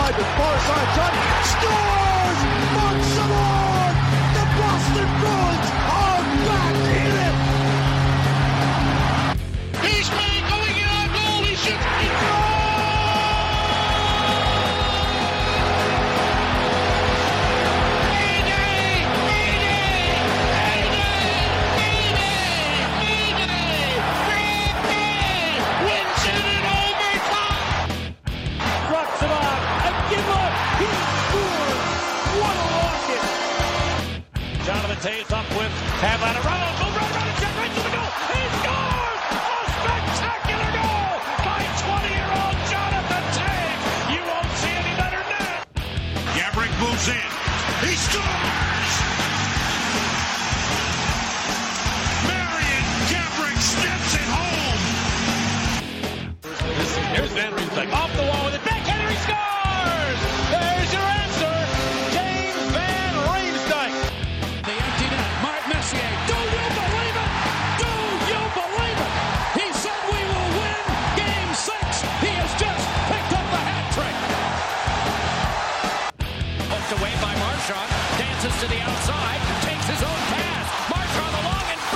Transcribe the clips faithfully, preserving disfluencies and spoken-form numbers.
side with far side shot. Scores! Mark Savard! The Boston Bruins are back in it! He's playing going in on goal. He shoots. He Taves up with Havana. Ronald goes right around and check right to the goal. He scores! A spectacular goal by twenty-year-old Jonathan Taves. You won't see any better than that. Gabrick moves in. He scores! Marian Gabrick steps it home. Here's Van Riemsdyk off the wall with it. Backhand, he scores! There's your answer, James Van Riemsdyk. Do you believe it? Do you believe it? He said we will win game six. He has just picked up the hat trick. Poked away by Marchand. Dances to the outside. Takes his own pass. Marchand along in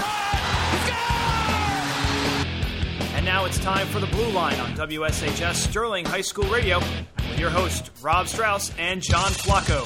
front. Score! And now it's time for the Blue Line on W S H S Sterling High School Radio with your host, Rob Strauss and John Flacco.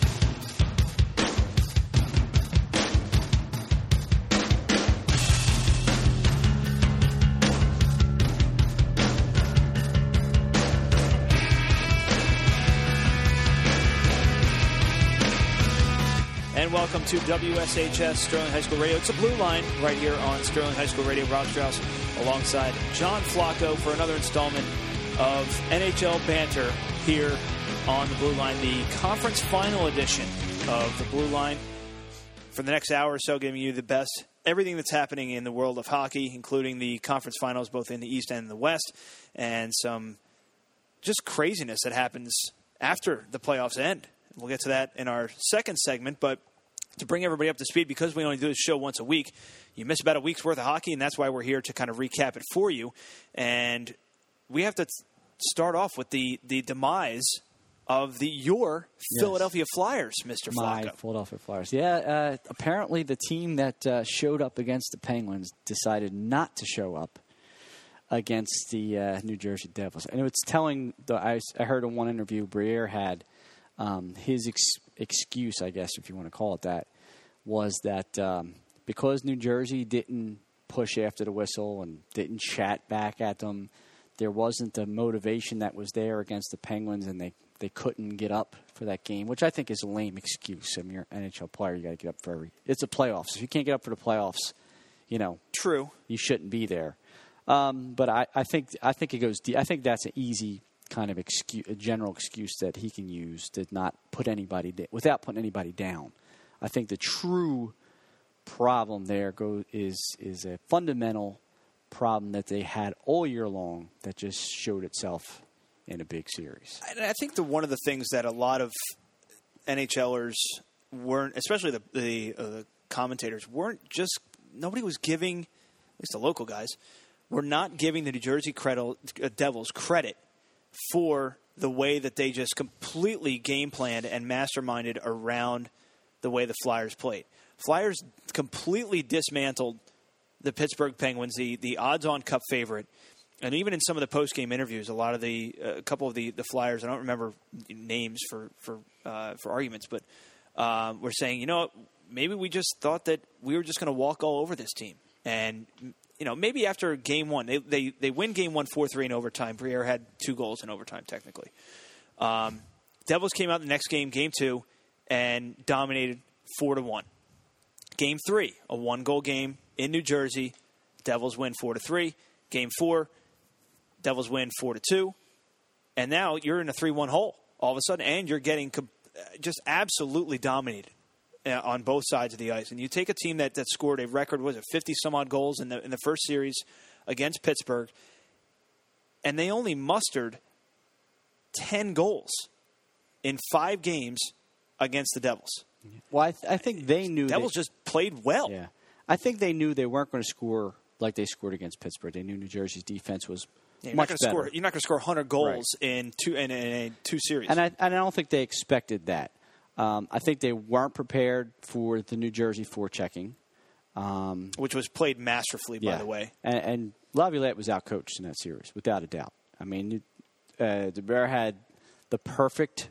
And welcome to W S H S Sterling High School Radio. It's a Blue Line right here on Sterling High School Radio. Rob Strauss alongside John Flacco for another installment of N H L Banter here on the Blue Line, the conference final edition of the Blue Line. For the next hour or so, giving you the best, everything that's happening in the world of hockey, including the conference finals both in the East and the West, and some just craziness that happens after the playoffs end. We'll get to that in our second segment, but to bring everybody up to speed, because we only do this show once a week, you miss about a week's worth of hockey, and that's why we're here to kind of recap it for you. And we have to start off with the, the demise of the your yes. Philadelphia Flyers, Mister My Flacco. Philadelphia Flyers. Yeah, uh, apparently the team that uh, showed up against the Penguins decided not to show up against the uh, New Jersey Devils. And it's telling, the, I, I heard in one interview Briere had, Um, his ex- excuse, I guess, if you want to call it that, was that um, because New Jersey didn't push after the whistle and didn't chat back at them, there wasn't the motivation that was there against the Penguins, and they, they couldn't get up for that game, which I think is a lame excuse. I mean, you're an N H L player, you got to get up for every. It's the playoffs. If you can't get up for the playoffs, you know, true, you shouldn't be there. Um, but I, I think I think it goes. I think that's an easy kind of excuse, a general excuse that he can use to not put anybody da- without putting anybody down. I think the true problem there go is is a fundamental problem that they had all year long that just showed itself in a big series. And I think the one of the things that a lot of NHLers weren't, especially the the, uh, the commentators, weren't just nobody was giving, at least the local guys, were not giving the New Jersey credit, uh, Devils credit for the way that they just completely game planned and masterminded around the way the Flyers played. Flyers completely dismantled the Pittsburgh Penguins, the, the odds-on Cup favorite. And even in some of the post-game interviews, a lot of the, a uh, couple of the, the Flyers, I don't remember names for for uh, for arguments, but uh, were saying, you know, maybe we just thought that we were just going to walk all over this team. And you know, maybe after game one, they they, they win game one four three in overtime. Briere had two goals in overtime, technically. Um, Devils came out the next game, game two, and dominated four to one. Game three, a one-goal game in New Jersey. Devils win four to three. Game four, Devils win four to two. And now you're in a three one hole all of a sudden, and you're getting just absolutely dominated on both sides of the ice. And you take a team that, that scored a record, was it fifty-some-odd goals in the in the first series against Pittsburgh, and they only mustered ten goals in five games against the Devils. Well, I, th- I think they knew... Devils they, just played well. Yeah. I think they knew they weren't going to score like they scored against Pittsburgh. They knew New Jersey's defense was Yeah, you're much not better. Score, you're not going to score one hundred goals right. in two in, in, in two series. And I, and I don't think they expected that. Um, I think they weren't prepared for the New Jersey forechecking. Um, Which was played masterfully, yeah. by the way. And, and Laviolette was outcoached in that series, without a doubt. I mean, uh, DeBoer had the perfect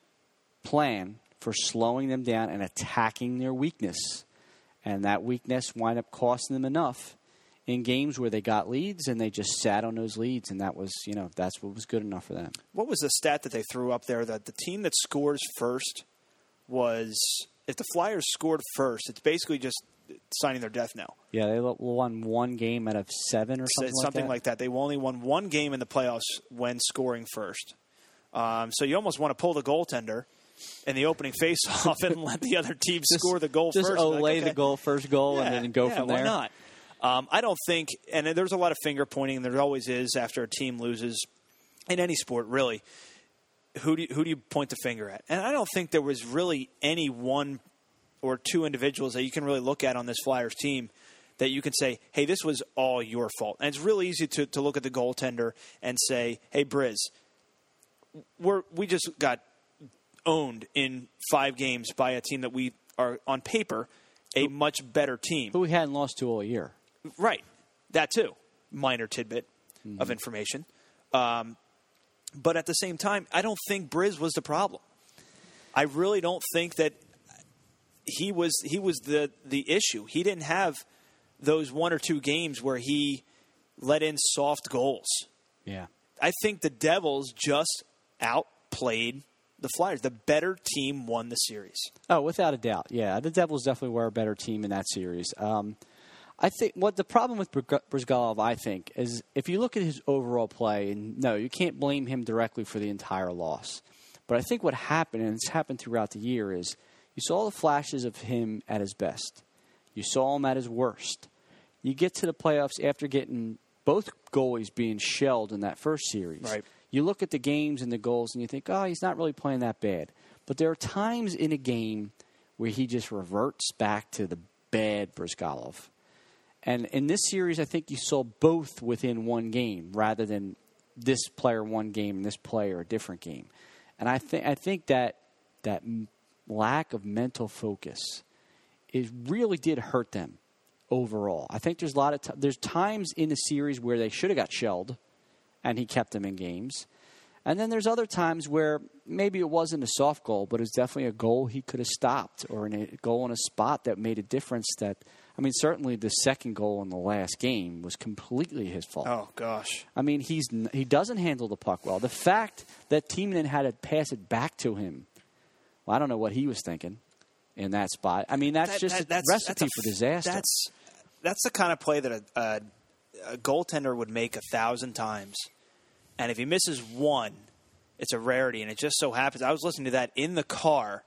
plan for slowing them down and attacking their weakness. And that weakness wound up costing them enough in games where they got leads and they just sat on those leads. And that was, you know, that's what was good enough for them. What was the stat that they threw up there? That the team that scores first was, if the Flyers scored first, it's basically just signing their death knell. Yeah, they won one game out of seven or something, so, something like that. like that. They only won one game in the playoffs when scoring first. Um, so you almost want to pull the goaltender in the opening faceoff and let the other team just, score the goal just first. Just like, lay okay. the goal, first goal, yeah, and then go yeah, from why there. Why not? Um, I don't think, and there's a lot of finger pointing, there always is after a team loses in any sport, really. Who do you, who do you point the finger at? And I don't think there was really any one or two individuals that you can really look at on this Flyers team that you can say, hey, this was all your fault. And it's really easy to, to look at the goaltender and say, hey, Briz, we're, we just got owned in five games by a team that we are, on paper, a much better team. Who we hadn't lost to all year. Right. That too. Minor tidbit mm-hmm. of information. Um, but at the same time, I don't think Briz was the problem. I really don't think that he was he was the, the issue. He didn't have those one or two games where he let in soft goals. Yeah. I think the Devils just outplayed the Flyers. The better team won the series. Oh, without a doubt. Yeah, the Devils definitely were a better team in that series. Um, I think what the problem with Brizgalov, I think, is if you look at his overall play, and no, you can't blame him directly for the entire loss. But I think what happened, and it's happened throughout the year, is you saw the flashes of him at his best. You saw him at his worst. You get to the playoffs after getting both goalies being shelled in that first series. Right. You look at the games and the goals, and you think, oh, he's not really playing that bad. But there are times in a game where he just reverts back to the bad Brizgalov. And in this series, I think you saw both within one game rather than this player one game and this player a different game. And I think I think that that lack of mental focus it really did hurt them overall. I think there's a lot of t- there's times in the series where they should have got shelled, and he kept them in games. And then there's other times where maybe it wasn't a soft goal, but it was definitely a goal he could have stopped or a goal in a spot that made a difference. That I mean, certainly the second goal in the last game was completely his fault. Oh, gosh. I mean, he's he doesn't handle the puck well. The fact that Timonen had to pass it back to him, well, I don't know what he was thinking in that spot. I mean, that's that, just that, a that's, recipe that's a, for disaster. That's, that's the kind of play that a, a, a goaltender would make a thousand times. And if he misses one, it's a rarity. And it just so happens, I was listening to that in the car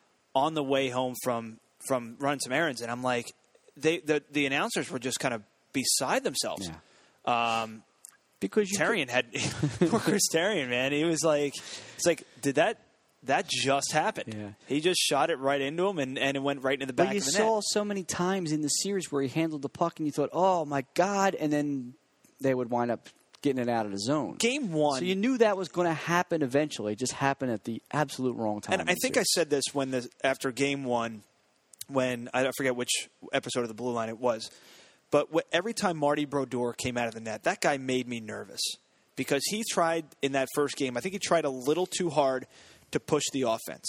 on the way home from, from running some errands, and I'm like, they the, the announcers were just kind of beside themselves. Yeah. Um, because you Therien had poor Chris Therien, man. He was like, it's like, did that that just happen? Yeah. He just shot it right into him, and, and it went right into the back but you of the saw net. so many times in the series where he handled the puck, and you thought, "Oh my God!" And then they would wind up getting it out of the zone. Game one. So you knew that was going to happen eventually. It just happened at the absolute wrong time. And I think series. I said this when the after game one, when I forget which episode of the Blue Line it was, but what, every time Marty Brodeur came out of the net, that guy made me nervous because he tried in that first game. I think he tried a little too hard to push the offense,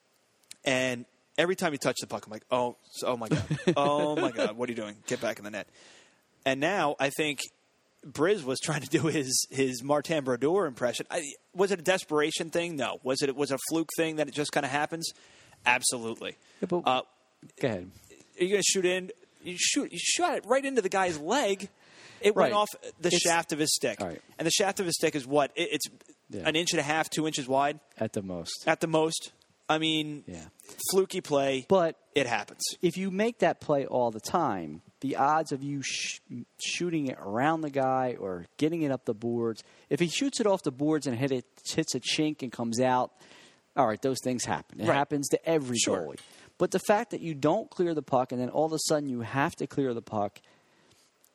and every time he touched the puck, I'm like, oh, oh my God, oh my God, what are you doing? Get back in the net. And now I think Briz was trying to do his his Martin Brodeur impression. I, was it a desperation thing? No. Was it was it a fluke thing that it just kind of happens? Absolutely. Yeah, but, uh, go ahead. Are you going to shoot in? You shoot. You shot it right into the guy's leg. It Right. went off the It's- shaft of his stick. all right. And the shaft of his stick is what? It, it's Yeah. an inch and a half, two inches wide At the most. at the most. I mean, Yeah. fluky play. But it happens. if you make that play all the time, the odds of you sh- shooting it around the guy or getting it up the boards, if he shoots it off the boards and hit it, hits a chink and comes out, all right, those things happen. It Right. happens to every Sure. goalie. But the fact that you don't clear the puck and then all of a sudden you have to clear the puck,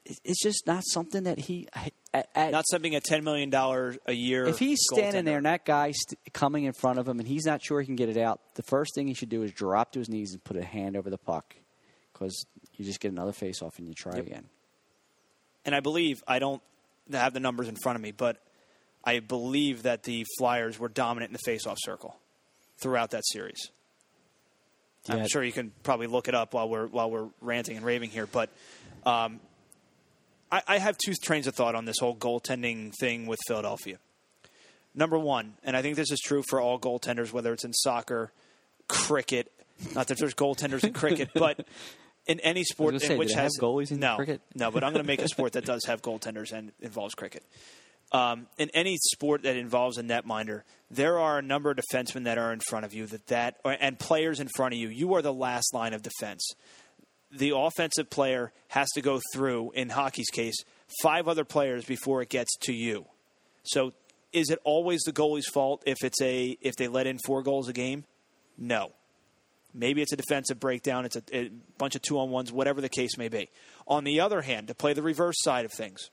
it's just not something that he. At, at, Not something at ten million dollars a year. if he's standing goaltender. there and that guy's st- coming in front of him and he's not sure he can get it out, the first thing he should do is drop to his knees and put a hand over the puck, because you just get another face-off and you try Yep. again. And I believe, I don't have the numbers in front of me, but I believe that the Flyers were dominant in the face-off circle throughout that series. Yeah. I'm sure you can probably look it up while we're while we're ranting and raving here, but um, I, I have two trains of thought on this whole goaltending thing with Philadelphia. Number one, and I think this is true for all goaltenders, whether it's in soccer, cricket, not that there's goaltenders in cricket, but in any sport I was in gonna say, which do they have has goalies in no, cricket? no, but I'm going to make a sport that does have goaltenders and involves cricket. Um, in any sport that involves a netminder, there are a number of defensemen that are in front of you that that or, and players in front of you. You are the last line of defense. The offensive player has to go through, in hockey's case, five other players before it gets to you. So, is it always the goalie's fault if it's a if they let in four goals a game? No. Maybe it's a defensive breakdown. It's a, a bunch of two-on-ones, whatever the case may be. On the other hand, to play the reverse side of things,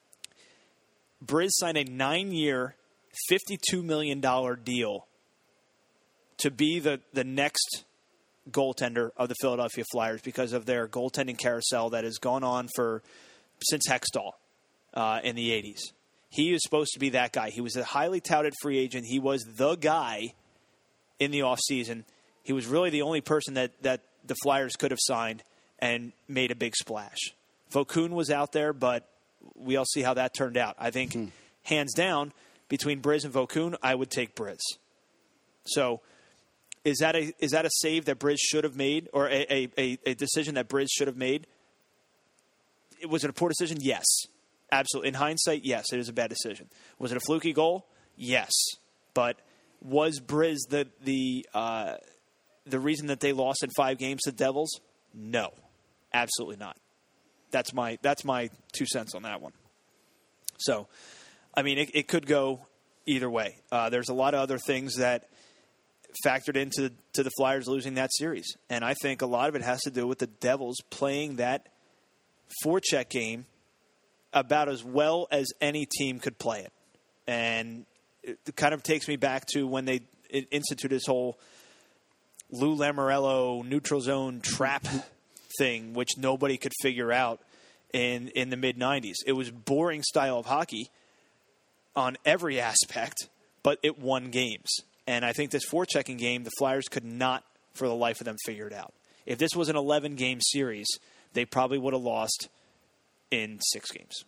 Briz signed a nine-year, fifty-two million dollars deal to be the, the next goaltender of the Philadelphia Flyers because of their goaltending carousel that has gone on for since Hextall uh, in the eighties. He is supposed to be that guy. He was a highly touted free agent. He was the guy in the offseason. He was really the only person that, that the Flyers could have signed and made a big splash. Vokun was out there, but we all see how that turned out. I think, hmm. hands down, between Briz and Vokun, I would take Briz. So, is that a is that a save that Briz should have made, or a, a, a decision that Briz should have made? Was it a poor decision? Yes. Absolutely. In hindsight, yes, it is a bad decision. Was it a fluky goal? Yes. But was Briz the the uh, the reason that they lost in five games to the Devils? No. Absolutely not. That's my that's my two cents on that one. So, I mean, it, it could go either way. Uh, there's a lot of other things that factored into to the Flyers losing that series, and I think a lot of it has to do with the Devils playing that forecheck game about as well as any team could play it. And it kind of takes me back to when they instituted this whole Lou Lamoriello neutral zone trap thing, which nobody could figure out in, in the mid nineties. It was boring style of hockey on every aspect, but it won games. And I think this forechecking game, the Flyers could not, for the life of them, figure it out. If this was an eleven-game series, they probably would have lost in six games.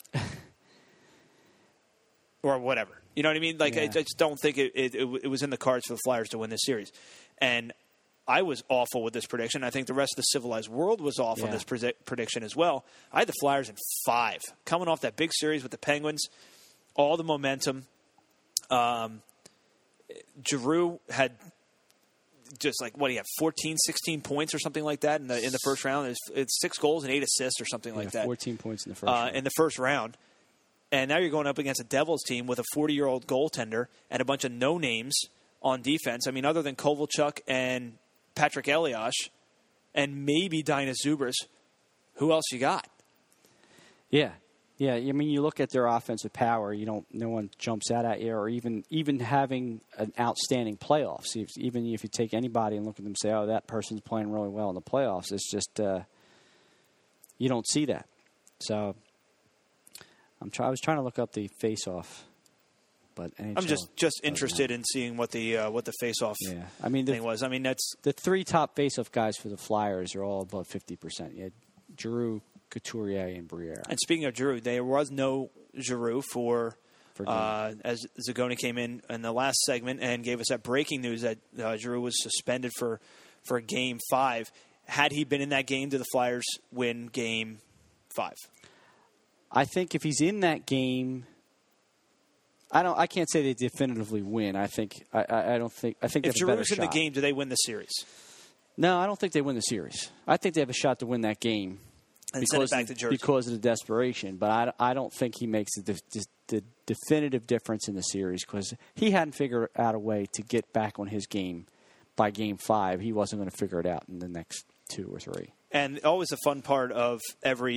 Or whatever. You know what I mean? Like, yeah. I, I just don't think it, it, it, it was in the cards for the Flyers to win this series. And I was awful with this prediction. I think the rest of the civilized world was off yeah. on this pre- prediction as well. I had the Flyers in five. Coming off that big series with the Penguins, all the momentum. Um, Giroux had just like, what do you have, fourteen, sixteen points or something like that in the in the first round. It's, it's six goals and eight assists or something yeah, like that. fourteen points in the first uh, round. In the first round. And now you're going up against a Devils team with a forty-year-old goaltender and a bunch of no-names on defense. I mean, other than Kovalchuk and Patrick Elias and maybe Dina Zubris, who else you got? Yeah. Yeah, I mean, you look at their offensive power, you don't, no one jumps out at you, or even even having an outstanding playoffs. If, even if you take anybody and look at them and say, oh, that person's playing really well in the playoffs, it's just, uh, you don't see that. So, I'm try, I was trying to look up the face-off, but N H L I'm just, just interested in seeing what the uh, what the face-off yeah. I mean, the, thing was. I mean, that's the three top face-off guys for the Flyers are all above fifty percent. You had Giroux, Couturier, and Briere. And speaking of Giroux, there was no Giroux for, for uh, as Zagoni came in in the last segment and gave us that breaking news that uh, Giroux was suspended for, for game five. Had he been in that game, did the Flyers win game five? I think if he's in that game, I don't. I can't say they definitively win. I think. I, I, I don't think. I think if they have a better Giroux's in shot. the game, do they win the series? No, I don't think they win the series. I think they have a shot to win that game. And because send it back to Jersey. Because of the desperation. But I, I don't think he makes the, the, the definitive difference in the series because he hadn't figured out a way to get back on his game by game five. He wasn't going to figure it out in the next two or three. And always a fun part of every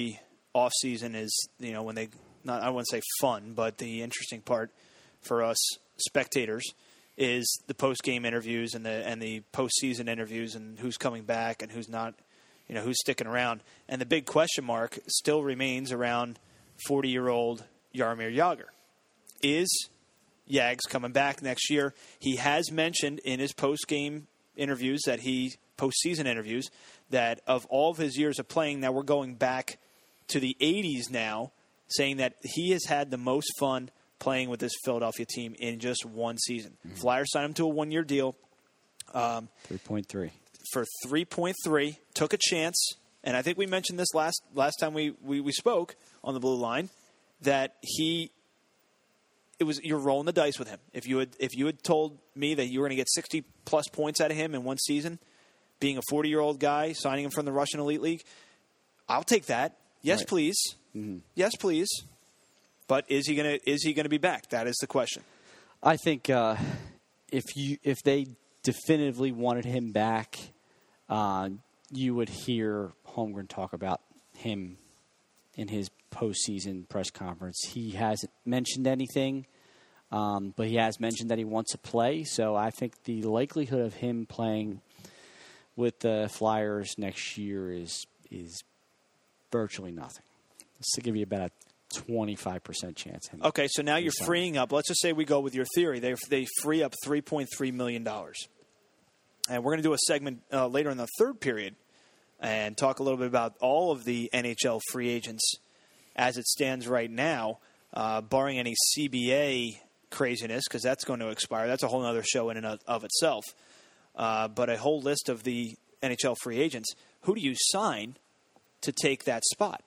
off season is, you know, when they not I wouldn't say fun, but the interesting part for us spectators is the post game interviews and the and the postseason interviews and who's coming back and who's not, you know, who's sticking around. And the big question mark still remains around forty year old Jaromir Jagr. Is Yags coming back next year? He has mentioned in his post game interviews that he postseason interviews that of all of his years of playing, now we're going back to the eighties now, saying that he has had the most fun playing with this Philadelphia team in just one season. Mm-hmm. Flyers signed him to a one-year deal. Um, three point three. For three point three. Took a chance. And I think we mentioned this last last time we, we, we spoke on the Blue Line, that he it was you're rolling the dice with him. If you had if you had told me that you were going to get sixty plus points out of him in one season, being a forty-year-old guy, signing him from the Russian Elite League, I'll take that. Yes, right. please. Mm-hmm. Yes, please. But is he gonna is he gonna be back? That is the question. I think uh, if you if they definitively wanted him back, uh, you would hear Holmgren talk about him in his postseason press conference. He hasn't mentioned anything, um, but he has mentioned that he wants to play. So I think the likelihood of him playing with the Flyers next year is is virtually nothing. Let's give you about a twenty-five percent chance. Him Okay, so now you're signed. freeing up. Let's just say we go with your theory. They they free up three point three million dollars, and we're going to do a segment uh, later in the third period and talk a little bit about all of the N H L free agents as it stands right now, uh, barring any C B A craziness, because that's going to expire. That's a whole other show in and of, of itself. Uh, but a whole list of the N H L free agents. Who do you sign to take that spot?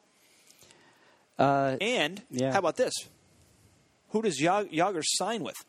Uh, and yeah. how about this? Who does Jagr sign with?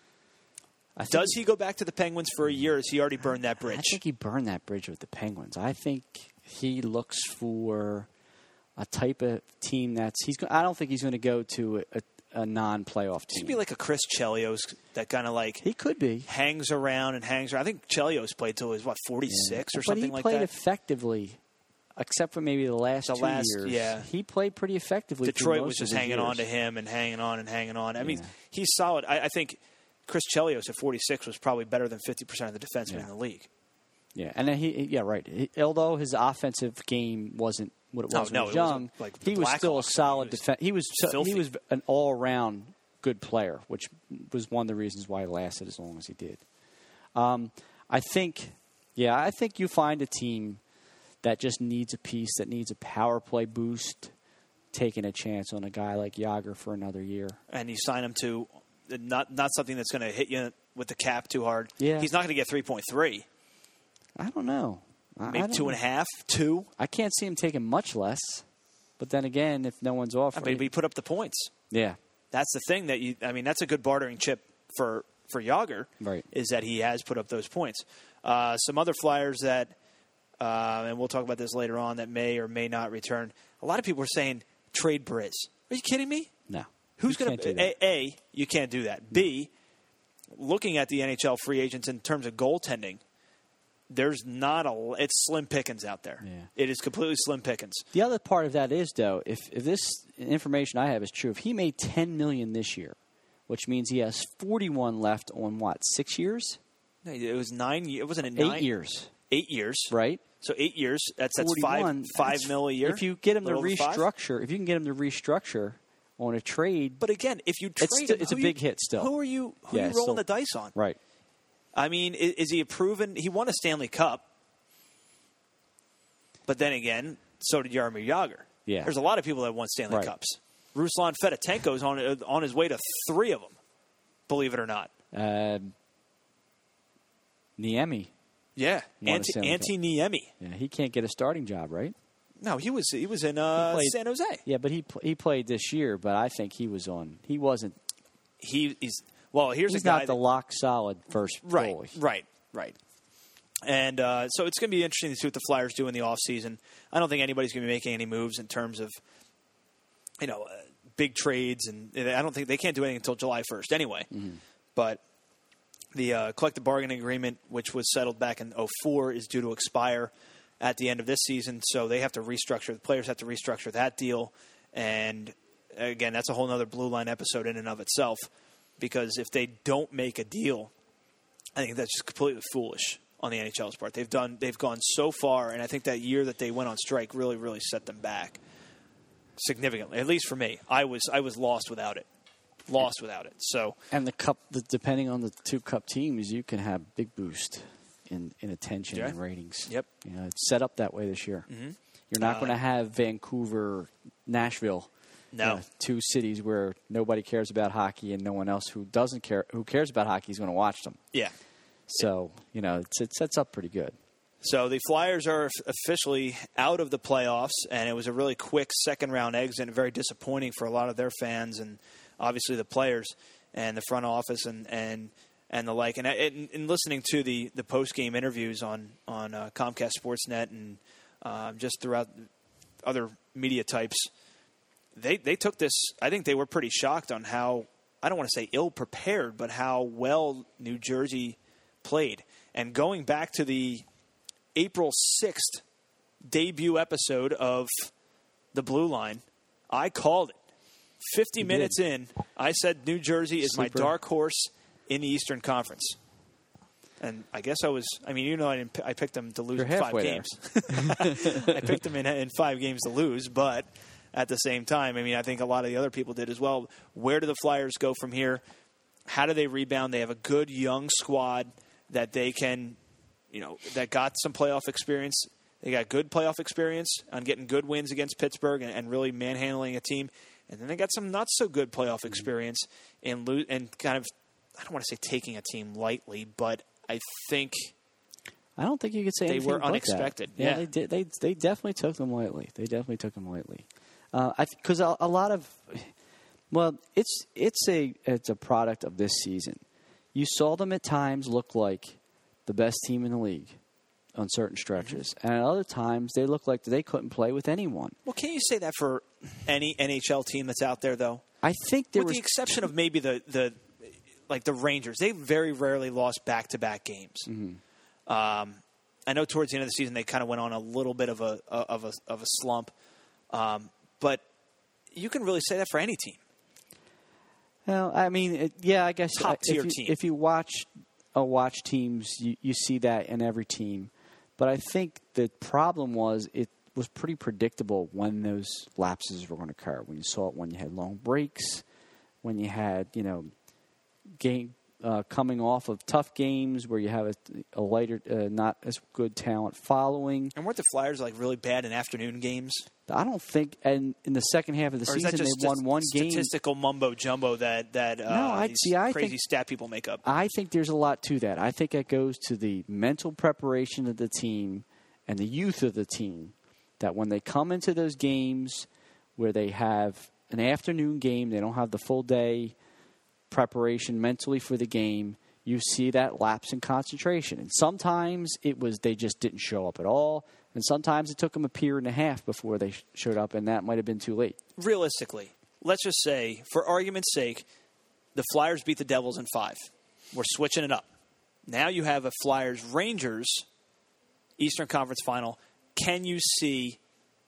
I think Does he go back to the Penguins for a year, or has he already burned that bridge? I think he burned that bridge with the Penguins. I think he looks for a type of team that's he's. I don't think he's going to go to a, a non-playoff team. He'd be like a Chris Chelios that kind of like he could be hangs around and hangs around. I think Chelios played till he was what forty-six yeah. or something like that. But he played effectively, except for maybe the last the two last, years. Yeah, he played pretty effectively. Detroit was just hanging hanging years. on to him and hanging on and hanging on. I yeah. mean, he's solid. I, I think Chris Chelios at forty-six was probably better than fifty percent of the defensemen yeah. in the league. Yeah, and then he, yeah, right. He, although his offensive game wasn't what it was no, when he was no, young, like he was still a solid defense. He was so, he was an all-around good player, which was one of the reasons why he lasted as long as he did. Um, I think, yeah, I think you find a team that just needs a piece, that needs a power play boost, taking a chance on a guy like Jagr for another year. And you sign him to not not something that's going to hit you with the cap too hard. Yeah. He's not going to get three point three. I don't know. Maybe I don't two know. and a half, two. I can't see him taking much less. But then again, if no one's offering, But he put up the points. Yeah. That's the thing that you. I mean, that's a good bartering chip for for Jagr. Right. Is that he has put up those points. Uh, some other Flyers that, uh, and we'll talk about this later on, that may or may not return. A lot of people are saying trade Briz. Are you kidding me? No. Who's You going can't do to? that. A, A, you can't do that. B, looking at the N H L free agents in terms of goaltending, there's not a. It's slim pickings out there. Yeah. It is completely slim pickings. The other part of that is, though, if, if this information I have is true, if he made ten million dollars this year, which means he has forty-one left on what, six years? No, it was nine. It wasn't a nine Eight years, Eight years, right? So eight years. That's that's five forty-one, five that's- mil a year. If you get him to Little over five. restructure, if you can get him to restructure on a trade, But again, if you trade It's him, sti- it's a who big you, hit still. Who are you? Who Yeah, are you it's rolling still- the dice on? right? I mean, is, is he a proven? He won a Stanley Cup, but then again, so did Jaromir Jagr. Yeah. There's a lot of people that won Stanley Right. Cups. Ruslan Fedotenko's on on his way to three of them. Believe it or not. Uh, Niemi, Yeah, Won a Antti Stanley Cup. Antti Niemi. yeah, he can't get a starting job, right? No, he was he was in uh, played- San Jose. Yeah, but he pl- he played this year, but I think he was on. He wasn't. He he's well. Here's He's a guy not the that, lock solid first right, goalie. right, right. And uh, so it's going to be interesting to see what the Flyers do in the offseason. I don't think anybody's going to be making any moves in terms of, you know, uh, big trades, and I don't think they can't do anything until July first anyway. Mm-hmm. But the uh, collective bargaining agreement, which was settled back in oh four, is due to expire at the end of this season, so they have to restructure. The players have to restructure that deal. And, again, that's a whole other Blue Line episode in and of itself, because if they don't make a deal, I think that's just completely foolish on the N H L's part. They've done, they've gone so far, and I think that year that they went on strike really, really set them back significantly. At least for me, I was I was lost without it, lost without it. So and the cup, the, depending on the two cup teams, you can have big boost in, in attention yeah. and ratings. Yep, you know, it's set up that way this year. Mm-hmm. You're not uh, going to have Vancouver, Nashville. No, you know, two cities where nobody cares about hockey and no one else who doesn't care, who cares about hockey, is going to watch them. Yeah. So, you know, it's, it sets up pretty good. So the Flyers are officially out of the playoffs, and it was a really quick second-round exit, and very disappointing for a lot of their fans and obviously the players and the front office and and, and the like. And in, in listening to the, the post-game interviews on, on uh, Comcast Sportsnet and uh, just throughout other media types, they, they took this – I think they were pretty shocked on how – I don't want to say ill-prepared, but how well New Jersey – played. And going back to the April sixth debut episode of the Blue Line, I called it. fifty you minutes did. in, I said New Jersey is Super. my dark horse in the Eastern Conference. And I guess I was, I mean, you know, I, didn't, I picked them to lose You're in five halfway games. I picked them in, in five games to lose, but at the same time, I mean, I think a lot of the other people did as well. Where do the Flyers go from here? How do they rebound? They have a good young squad that they can, you know, that got some playoff experience. They got good playoff experience on getting good wins against Pittsburgh and, and really manhandling a team. And then they got some not so good playoff experience in lo- and kind of, I don't want to say taking a team lightly, but I think I don't think you could say they anything were but unexpected. That. Yeah, Yeah, they did. They they definitely took them lightly. They definitely took them lightly. Uh, I because a, a lot of, well, it's it's a it's a product of this season. You saw them at times look like the best team in the league on certain stretches. Mm-hmm. And at other times, they looked like they couldn't play with anyone. Well, can you say that for any N H L team that's out there, though? I think there With was... the exception of maybe the, the like the Rangers. They very rarely lost back-to-back games. Mm-hmm. Um, I know towards the end of the season they kind of went on a little bit of a of a, of a slump. Um, but you can really say that for any team. Well, I mean, it, yeah, I guess Top tier if you, team. if you watch uh, watch teams, you, you see that in every team. But I think the problem was it was pretty predictable when those lapses were going to occur. When you saw it, when you had long breaks, when you had you know game uh, coming off of tough games where you have a, a lighter, uh, not as good talent following. And weren't the Flyers like really bad in afternoon games? I don't think, and in the second half of the Or is season, that just they won one game. Statistical mumbo jumbo that that uh, No, I- these see, I crazy think- stat people make up. I think there's a lot to that. I think it goes to the mental preparation of the team and the youth of the team, that when they come into those games where they have an afternoon game, they don't have the full day preparation mentally for the game, you see that lapse in concentration. And sometimes it was they just didn't show up at all, and sometimes it took them a period and a half before they showed up, and that might have been too late. Realistically, let's just say, for argument's sake, the Flyers beat the Devils in five. We're switching it up. Now you have a Flyers-Rangers Eastern Conference Final. Can you see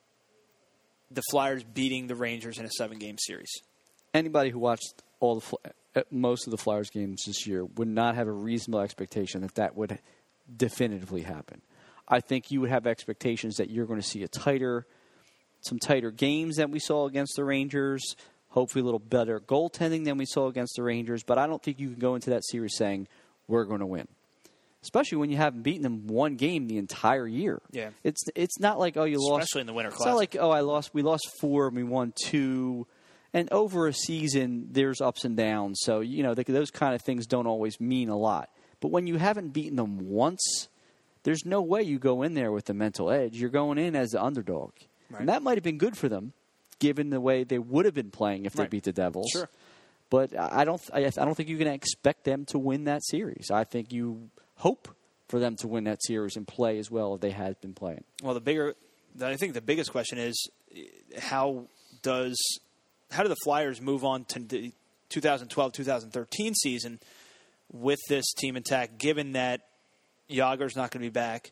the Flyers beating the Rangers in a seven-game series? Anybody who watched all the uh, most of the Flyers games this year would not have a reasonable expectation that that would definitively happen. I think you would have expectations that you're going to see a tighter, some tighter games than we saw against the Rangers, hopefully a little better goaltending than we saw against the Rangers, but I don't think you can go into that series saying we're going to win. Especially when you haven't beaten them one game the entire year. Yeah. It's it's not like, oh, you lost. Especially in the Winter It's Classic. not like, oh, I lost. We lost four and we won two. And over a season, there's ups and downs. So, you know, those kind of things don't always mean a lot. But when you haven't beaten them once, there's no way you go in there with the mental edge. You're going in as the underdog. Right. And that might have been good for them, given the way they would have been playing if they Right. beat the Devils. Sure. But I don't I I don't think you can expect them to win that series. I think you hope for them to win that series and play as well as they had been playing. Well, the bigger, I think the biggest question is how does how do the Flyers move on to the twenty twelve twenty thirteen season with this team intact, given that Jágr's not going to be back,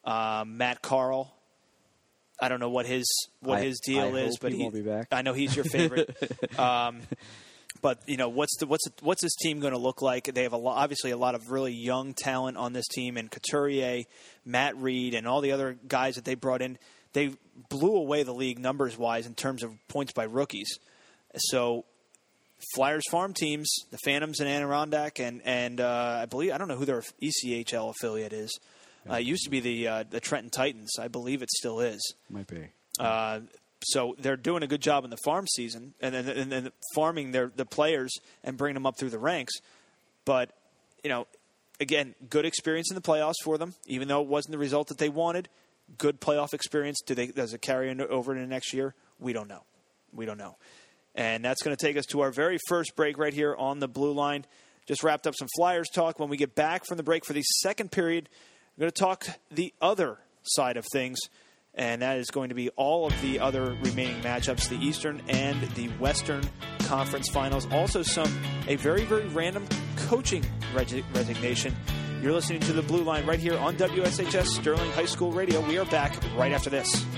Uh, Matt Carl. I don't know what his what I, his deal I is, hope but he he, won't be back. I know he's your favorite. um, but you know what's the, what's what's this team going to look like? They have a lo- obviously a lot of really young talent on this team, and Couturier, Matt Reed, and all the other guys that they brought in. They blew away the league numbers wise in terms of points by rookies. So Flyers farm teams, the Phantoms in Adirondack, and and uh, I believe I don't know who their E C H L affiliate is. Uh, it used to be the uh, the Trenton Titans. I believe it still is. Might be. Uh, so they're doing a good job in the farm season and then and, and farming their the players and bringing them up through the ranks. But, you know, again, good experience in the playoffs for them, even though it wasn't the result that they wanted. Good playoff experience. Do they does it carry over into next year? We don't know. We don't know. And that's going to take us to our very first break right here on the Blue Line. Just wrapped up some Flyers talk. When we get back from the break for the second period, we're going to talk the other side of things, and that is going to be all of the other remaining matchups, the Eastern and the Western Conference Finals. Also some, a very, very random coaching resi- resignation. You're listening to the Blue Line right here on W S H S Sterling High School Radio. We are back right after this.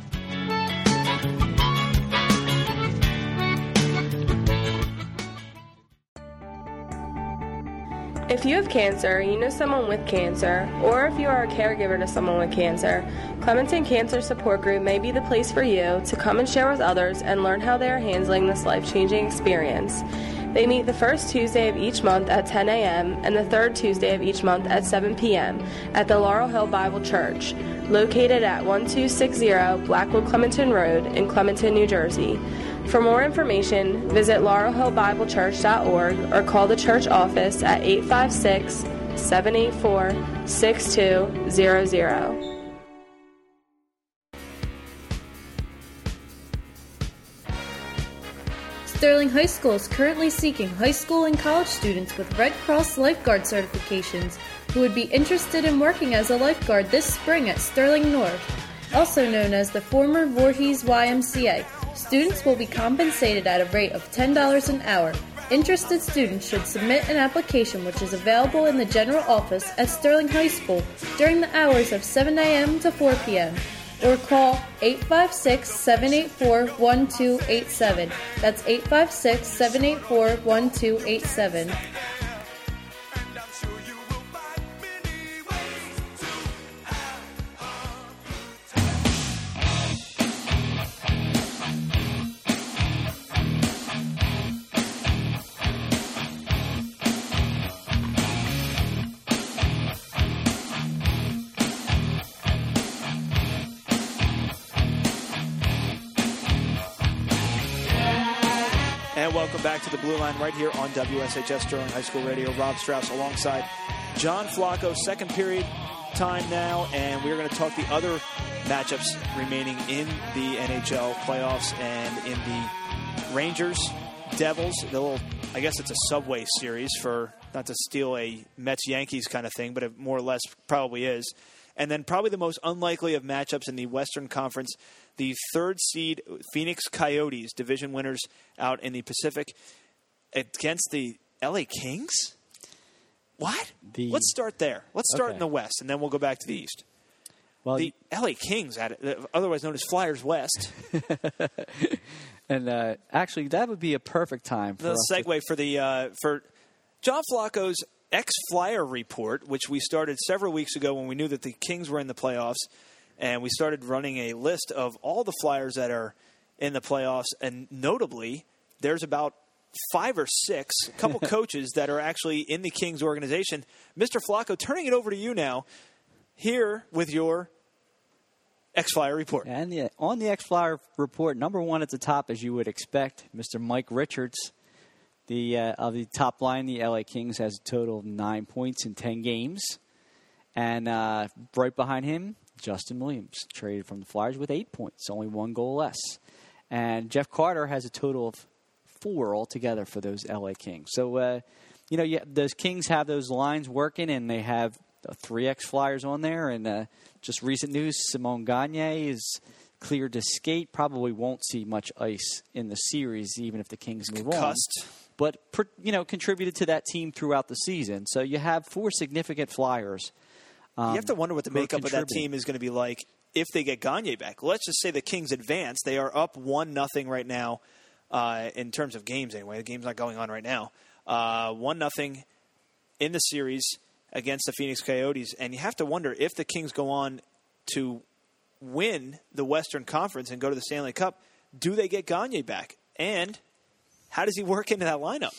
If you have cancer, you know someone with cancer, or if you are a caregiver to someone with cancer, Clementon Cancer Support Group may be the place for you to come and share with others and learn how they are handling this life-changing experience. They meet the first Tuesday of each month at ten a.m. and the third Tuesday of each month at seven p.m. at the Laurel Hill Bible Church, located at one two six zero Blackwood Clementon Road in Clementon, New Jersey. For more information, visit laurel hill bible church dot org or call the church office at eight five six, seven eight four, six two zero zero. Sterling High School is currently seeking high school and college students with Red Cross lifeguard certifications who would be interested in working as a lifeguard this spring at Sterling North, also known as the former Voorhees Y M C A. Students will be compensated at a rate of ten dollars an hour. Interested students should submit an application which is available in the general office at Sterling High School during the hours of seven a.m. to four p.m. or call eight five six, seven eight four, one two eight seven. That's eight five six, seven eight four, one two eight seven. And welcome back to the Blue Line right here on W S H S Sterling High School Radio. Rob Strauss alongside John Flacco. Second period time now, and we're going to talk the other matchups remaining in the N H L playoffs and in the Rangers, Devils. The little, I guess it's a Subway series for, not to steal a Mets-Yankees kind of thing, but it more or less probably is. And then probably the most unlikely of matchups in the Western Conference, the third seed Phoenix Coyotes, division winners out in the Pacific, against the L A Kings? What? The, Let's start there. Let's start okay. in the West, and then we'll go back to the East. Well, the L A Kings, otherwise known as Flyers West. and uh, actually, that would be a perfect time for the us segue to... for the uh, for John Flacco's ex-Flyer report, which we started several weeks ago when we knew that the Kings were in the playoffs, and we started running a list of all the Flyers that are in the playoffs, and notably, there's about five or six, a couple coaches that are actually in the Kings organization. Mister Flacco, turning it over to you now, here with your ex-Flyer report. And the, on the ex-Flyer report, number one at the top, as you would expect, Mister Mike Richards. The uh, of the top line, the L A Kings has a total of nine points in ten games. And uh, right behind him, Justin Williams, traded from the Flyers with eight points, only one goal less. And Jeff Carter has a total of four altogether for those L A Kings. So, uh, you know, yeah, those Kings have those lines working, and they have uh, three ex-Flyers on there. And uh, just recent news, Simone Gagne is cleared to skate. Probably won't see much ice in the series, even if the Kings move Concussed. on. But, you know, contributed to that team throughout the season. So you have four significant Flyers Um, you have to wonder what the who are makeup of that contributing. team is going to be like if they get Gagne back. Let's just say the Kings advance. They are up one nothing right now uh, in terms of games. Anyway, the game's not going on right now. Uh, one nothing in the series against the Phoenix Coyotes, and you have to wonder if the Kings go on to win the Western Conference and go to the Stanley Cup. Do they get Gagne back? And how does he work into that lineup?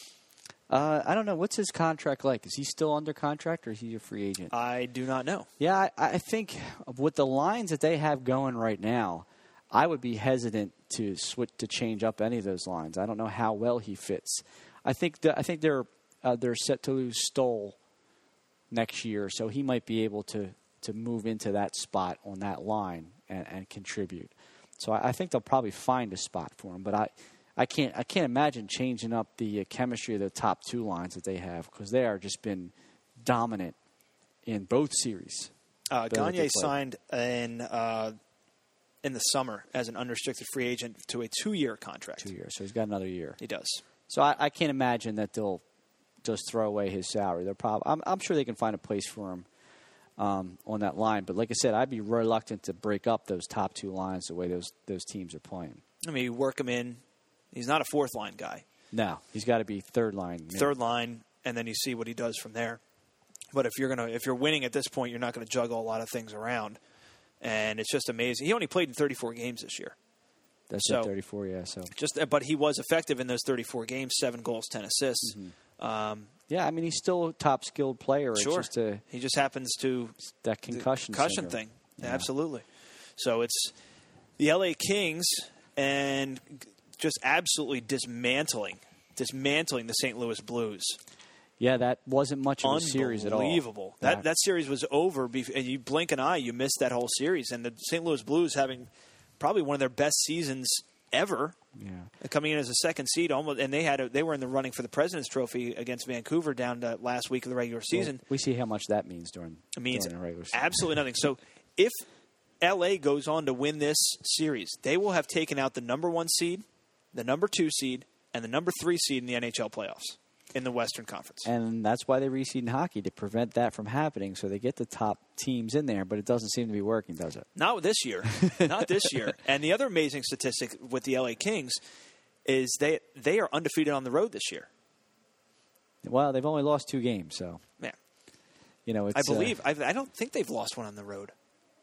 Uh, I don't know. What's his contract like? Is he still under contract or is he a free agent? I do not know. Yeah, I, I think with the lines that they have going right now, I would be hesitant to switch to change up any of those lines. I don't know how well he fits. I think the, I think they're uh, they're set to lose Stoll next year, so he might be able to to move into that spot on that line and, and contribute. So I, I think they'll probably find a spot for him, but I. I can't. I can't imagine changing up the uh, chemistry of the top two lines that they have because they are just been dominant in both series. Uh, Gagne signed in uh, in the summer as an unrestricted free agent to a two-year contract. Two years, so he's got another year. He does. So I, I can't imagine that they'll just throw away his salary. They're probably. I'm, I'm sure they can find a place for him um, on that line. But like I said, I'd be reluctant to break up those top two lines the way those those teams are playing. I mean, you work him in. He's not a fourth line guy. No, he's got to be third line. Yeah. Third line, and then you see what he does from there. But if you're gonna, if you're winning at this point, you're not going to juggle a lot of things around, and it's just amazing. He only played in thirty-four games this year. That's so, at thirty-four, yeah. So just, but he was effective in those thirty-four games: seven goals, ten assists. Mm-hmm. Um, yeah, I mean he's still a top skilled player. Sure, it's just a, he just happens to that concussion concussion syndrome. thing. Yeah. Absolutely. So it's the L A Kings and. Just absolutely dismantling, dismantling the Saint Louis Blues. Yeah, that wasn't much of a series at all. Unbelievable. That yeah. that series was over, and you blink an eye, you missed that whole series. And the Saint Louis Blues having probably one of their best seasons ever, yeah. coming in as a second seed, almost, and they had a, they were in the running for the President's Trophy against Vancouver down to last week of the regular season. Well, we see how much that means during, it means during the regular season. Absolutely nothing. So if L A goes on to win this series, they will have taken out the number one seed, the number two seed, and the number three seed in the N H L playoffs in the Western Conference. And that's why they reseed in hockey, to prevent that from happening, so they get the top teams in there, but it doesn't seem to be working, does it? Not this year. Not this year. And the other amazing statistic with the L A Kings is they they are undefeated on the road this year. Well, they've only lost two games, so. Yeah. You know, it's, I believe. Uh, I, I don't think they've lost one on the road.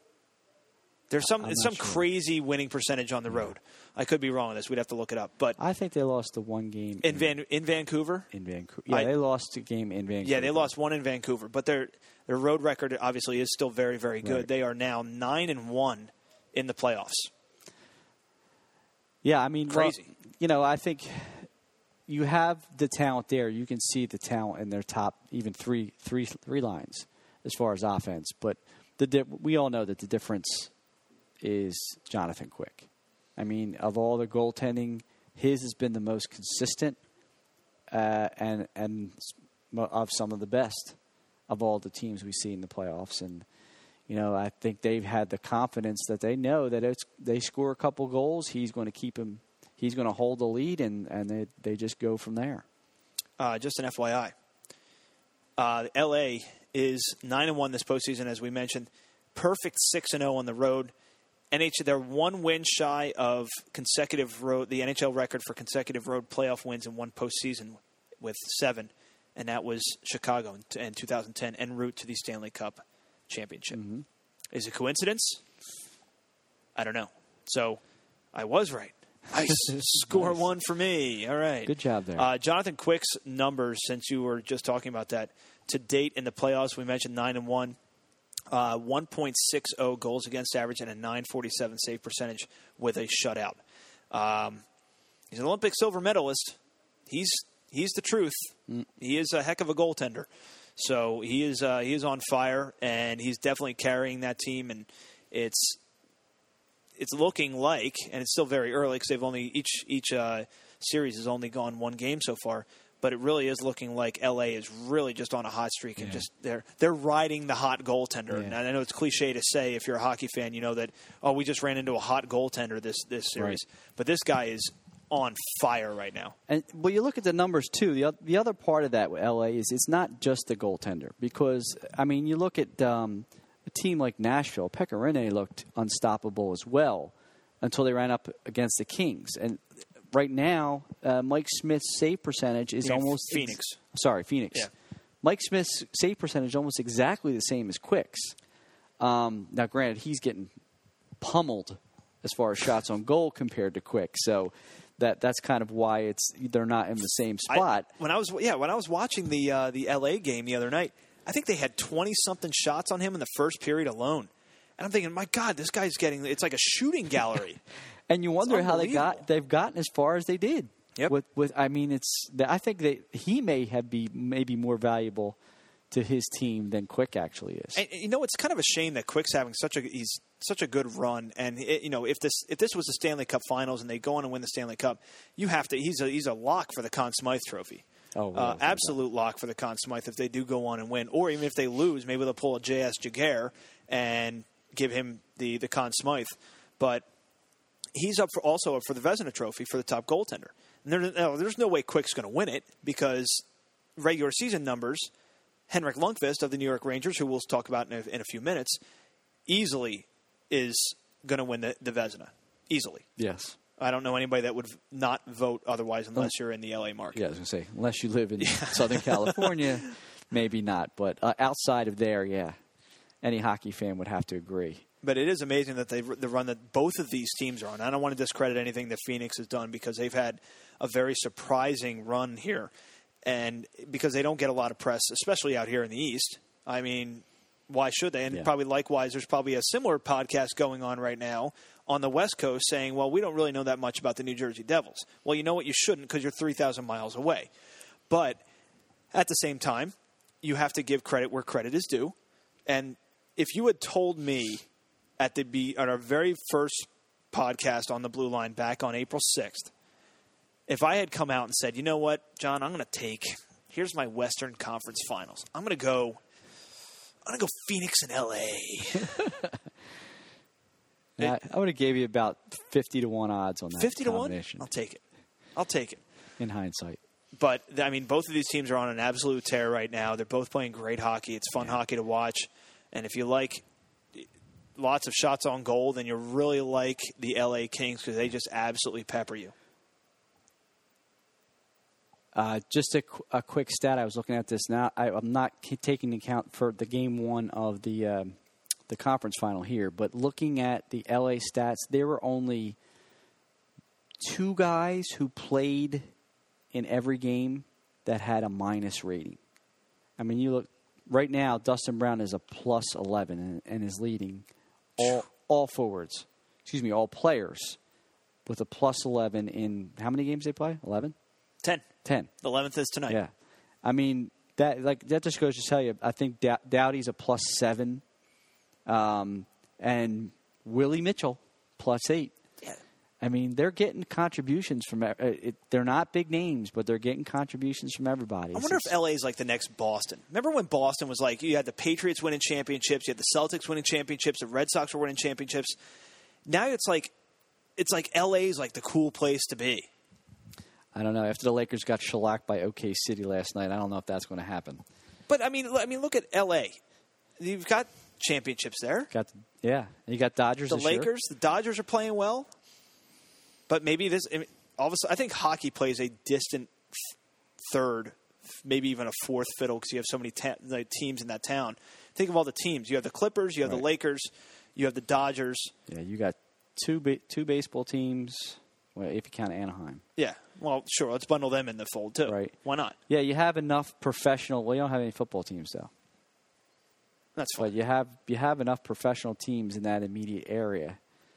There's some it's some sure. crazy winning percentage on the road. I could be wrong on this. We'd have to look it up. But I think they lost the one game in Van in Vancouver. In Vancouver, yeah, I, they lost a game in Vancouver. Yeah, they lost one in Vancouver. But their their road record obviously is still very very good. Right. They are now nine and one in the playoffs. Yeah, I mean, crazy. Well, you know, I think you have the talent there. You can see the talent in their top even three three three lines as far as offense. But the di- we all know that the difference is Jonathan Quick. I mean, of all the goaltending, his has been the most consistent uh, and and of some of the best of all the teams we see in the playoffs. And, you know, I think they've had the confidence that they know that it's they score a couple goals, he's going to keep him, he's going to hold the lead, and, and they, they just go from there. Uh, just an F Y I. Uh, L A is nine and one this postseason, as we mentioned. Perfect six and zero on the road. N H L, they're one win shy of consecutive road, the N H L record for consecutive road playoff wins in one postseason with seven, and that was Chicago in, in two thousand ten, en route to the Stanley Cup championship. Mm-hmm. Is it coincidence? I don't know. So I was right. Nice. Score nice. one for me. All right. Good job there. Uh, Jonathan Quick's numbers, since you were just talking about that, to date in the playoffs, we mentioned nine and one. Uh, one point six oh goals against average and a nine forty-seven save percentage with a shutout. Um, he's an Olympic silver medalist. He's he's the truth. Mm. He is a heck of a goaltender. So he is uh, he is on fire, and he's definitely carrying that team. And it's it's looking like, and it's still very early because they've only each each uh, series has only gone one game so far. But it really is looking like L A is really just on a hot streak, and yeah. just they're they're riding the hot goaltender. Yeah. And I know it's cliche to say if you're a hockey fan, you know that oh we just ran into a hot goaltender this this series, right. But this guy is on fire right now. And well, you look at the numbers too. The the other part of that with L A is it's not just the goaltender, because I mean you look at um, a team like Nashville, Pekka Rinne looked unstoppable as well until they ran up against the Kings. And right now, uh, Mike Smith's save percentage is You mean almost Phoenix. Ex- sorry, Phoenix. Yeah. Mike Smith's save percentage is almost exactly the same as Quick's. Um, now, granted, he's getting pummeled as far as shots on goal compared to Quick, so that that's kind of why it's they're not in the same spot. I, when I was yeah, when I was watching the uh, the L A game the other night, I think they had twenty something shots on him in the first period alone, and I'm thinking, my God, this guy's getting it's like a shooting gallery. And you wonder how they got unbelievable. they've gotten as far as they did. Yep. With with I mean, it's I think that he may have be maybe more valuable to his team than Quick actually is. And you know, it's kind of a shame that Quick's having such a he's such a good run. And it, you know, if this if this was the Stanley Cup Finals and they go on and win the Stanley Cup, you have to. He's a he's a lock for the Conn Smythe Trophy. Oh, really? uh, absolute lock for the Conn Smythe if they do go on and win, or even if they lose, maybe they'll pull a J S Jaguar and give him the the Conn Smythe. But he's up for also up for the Vezina Trophy for the top goaltender. And there, no, there's no way Quick's going to win it because regular season numbers. Henrik Lundqvist of the New York Rangers, who we'll talk about in a, in a few minutes, easily is going to win the, the Vezina. Easily. Yes. I don't know anybody that would not vote otherwise unless you're in the L A market. Yeah, I was going to say, unless you live in Southern California, maybe not. But uh, outside of there, yeah, any hockey fan would have to agree. But it is amazing that they've the run that both of these teams are on. I don't want to discredit anything that Phoenix has done because they've had a very surprising run here. And because they don't get a lot of press, especially out here in the East. I mean, why should they? And Yeah. probably likewise, there's probably a similar podcast going on right now on the West Coast saying, well, we don't really know that much about the New Jersey Devils. Well, you know what? You shouldn't because you're three thousand miles away. But at the same time, you have to give credit where credit is due. And if you had told me at the be at our very first podcast on the Blue Line back on April sixth, if I had come out and said, you know what, John, I'm going to take, here's my Western Conference Finals. I'm going to go, I'm going to go Phoenix and L A. Yeah, I would have gave you about fifty to one odds on that fifty to one? combination. I'll take it. I'll take it. In hindsight. But, I mean, both of these teams are on an absolute tear right now. They're both playing great hockey. It's fun hockey to watch. And if you like lots of shots on goal, then you really like the L A Kings because they just absolutely pepper you. Uh, just a, qu- a quick stat. I was looking at this now. I, I'm not k- taking into account for the game one of the um, the conference final here, but looking at the L A stats, there were only two guys who played in every game that had a minus rating. I mean, you look right now. Dustin Brown is a plus eleven and, and is leading all all forwards. Excuse me, all players with a plus eleven in how many games they play? Eleven. Ten. Ten. The eleventh is tonight. Yeah, I mean that like that just goes to tell you. I think Dow- Dowdy's a plus seven, um, and Willie Mitchell plus eight. Yeah. I mean they're getting contributions from. Uh, it, they're not big names, but they're getting contributions from everybody. I wonder if L A is like the next Boston. Remember when Boston was like you had the Patriots winning championships, you had the Celtics winning championships, the Red Sox were winning championships. Now it's like it's like L A is like the cool place to be. I don't know. After the Lakers got shellacked by O K C last night, I don't know if that's going to happen. But I mean, I mean, look at L A. You've got championships there. Got the, yeah, you got Dodgers. The this year. Lakers, the Dodgers are playing well. But maybe this, I mean, all of a sudden, I think hockey plays a distant third, maybe even a fourth fiddle because you have so many ta- like, teams in that town. Think of all the teams. You have the Clippers, you have Right. the Lakers, you have the Dodgers. Yeah, you got two ba- two baseball teams. Well, if you count Anaheim. Yeah, well, sure. Let's bundle them in the fold too. Right. Why not? Yeah, you have enough professional. Well, you don't have any football teams though. That's fine. But you have you have enough professional teams in that immediate area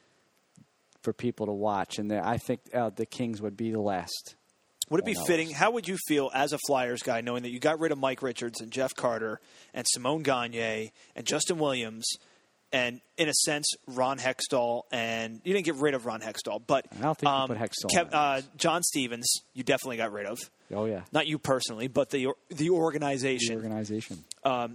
for people to watch, and I think uh, the Kings would be the last. Would it be one of fitting? those. How would you feel as a Flyers guy knowing that you got rid of Mike Richards and Jeff Carter and Simone Gagne and Justin Williams and, in a sense, Ron Hextall and you didn't get rid of Ron Hextall, but I don't think you um, put Hextall Kev, on that uh, list. John Stevens, you definitely got rid of. Oh yeah, Not you personally, but the the organization. the organization. The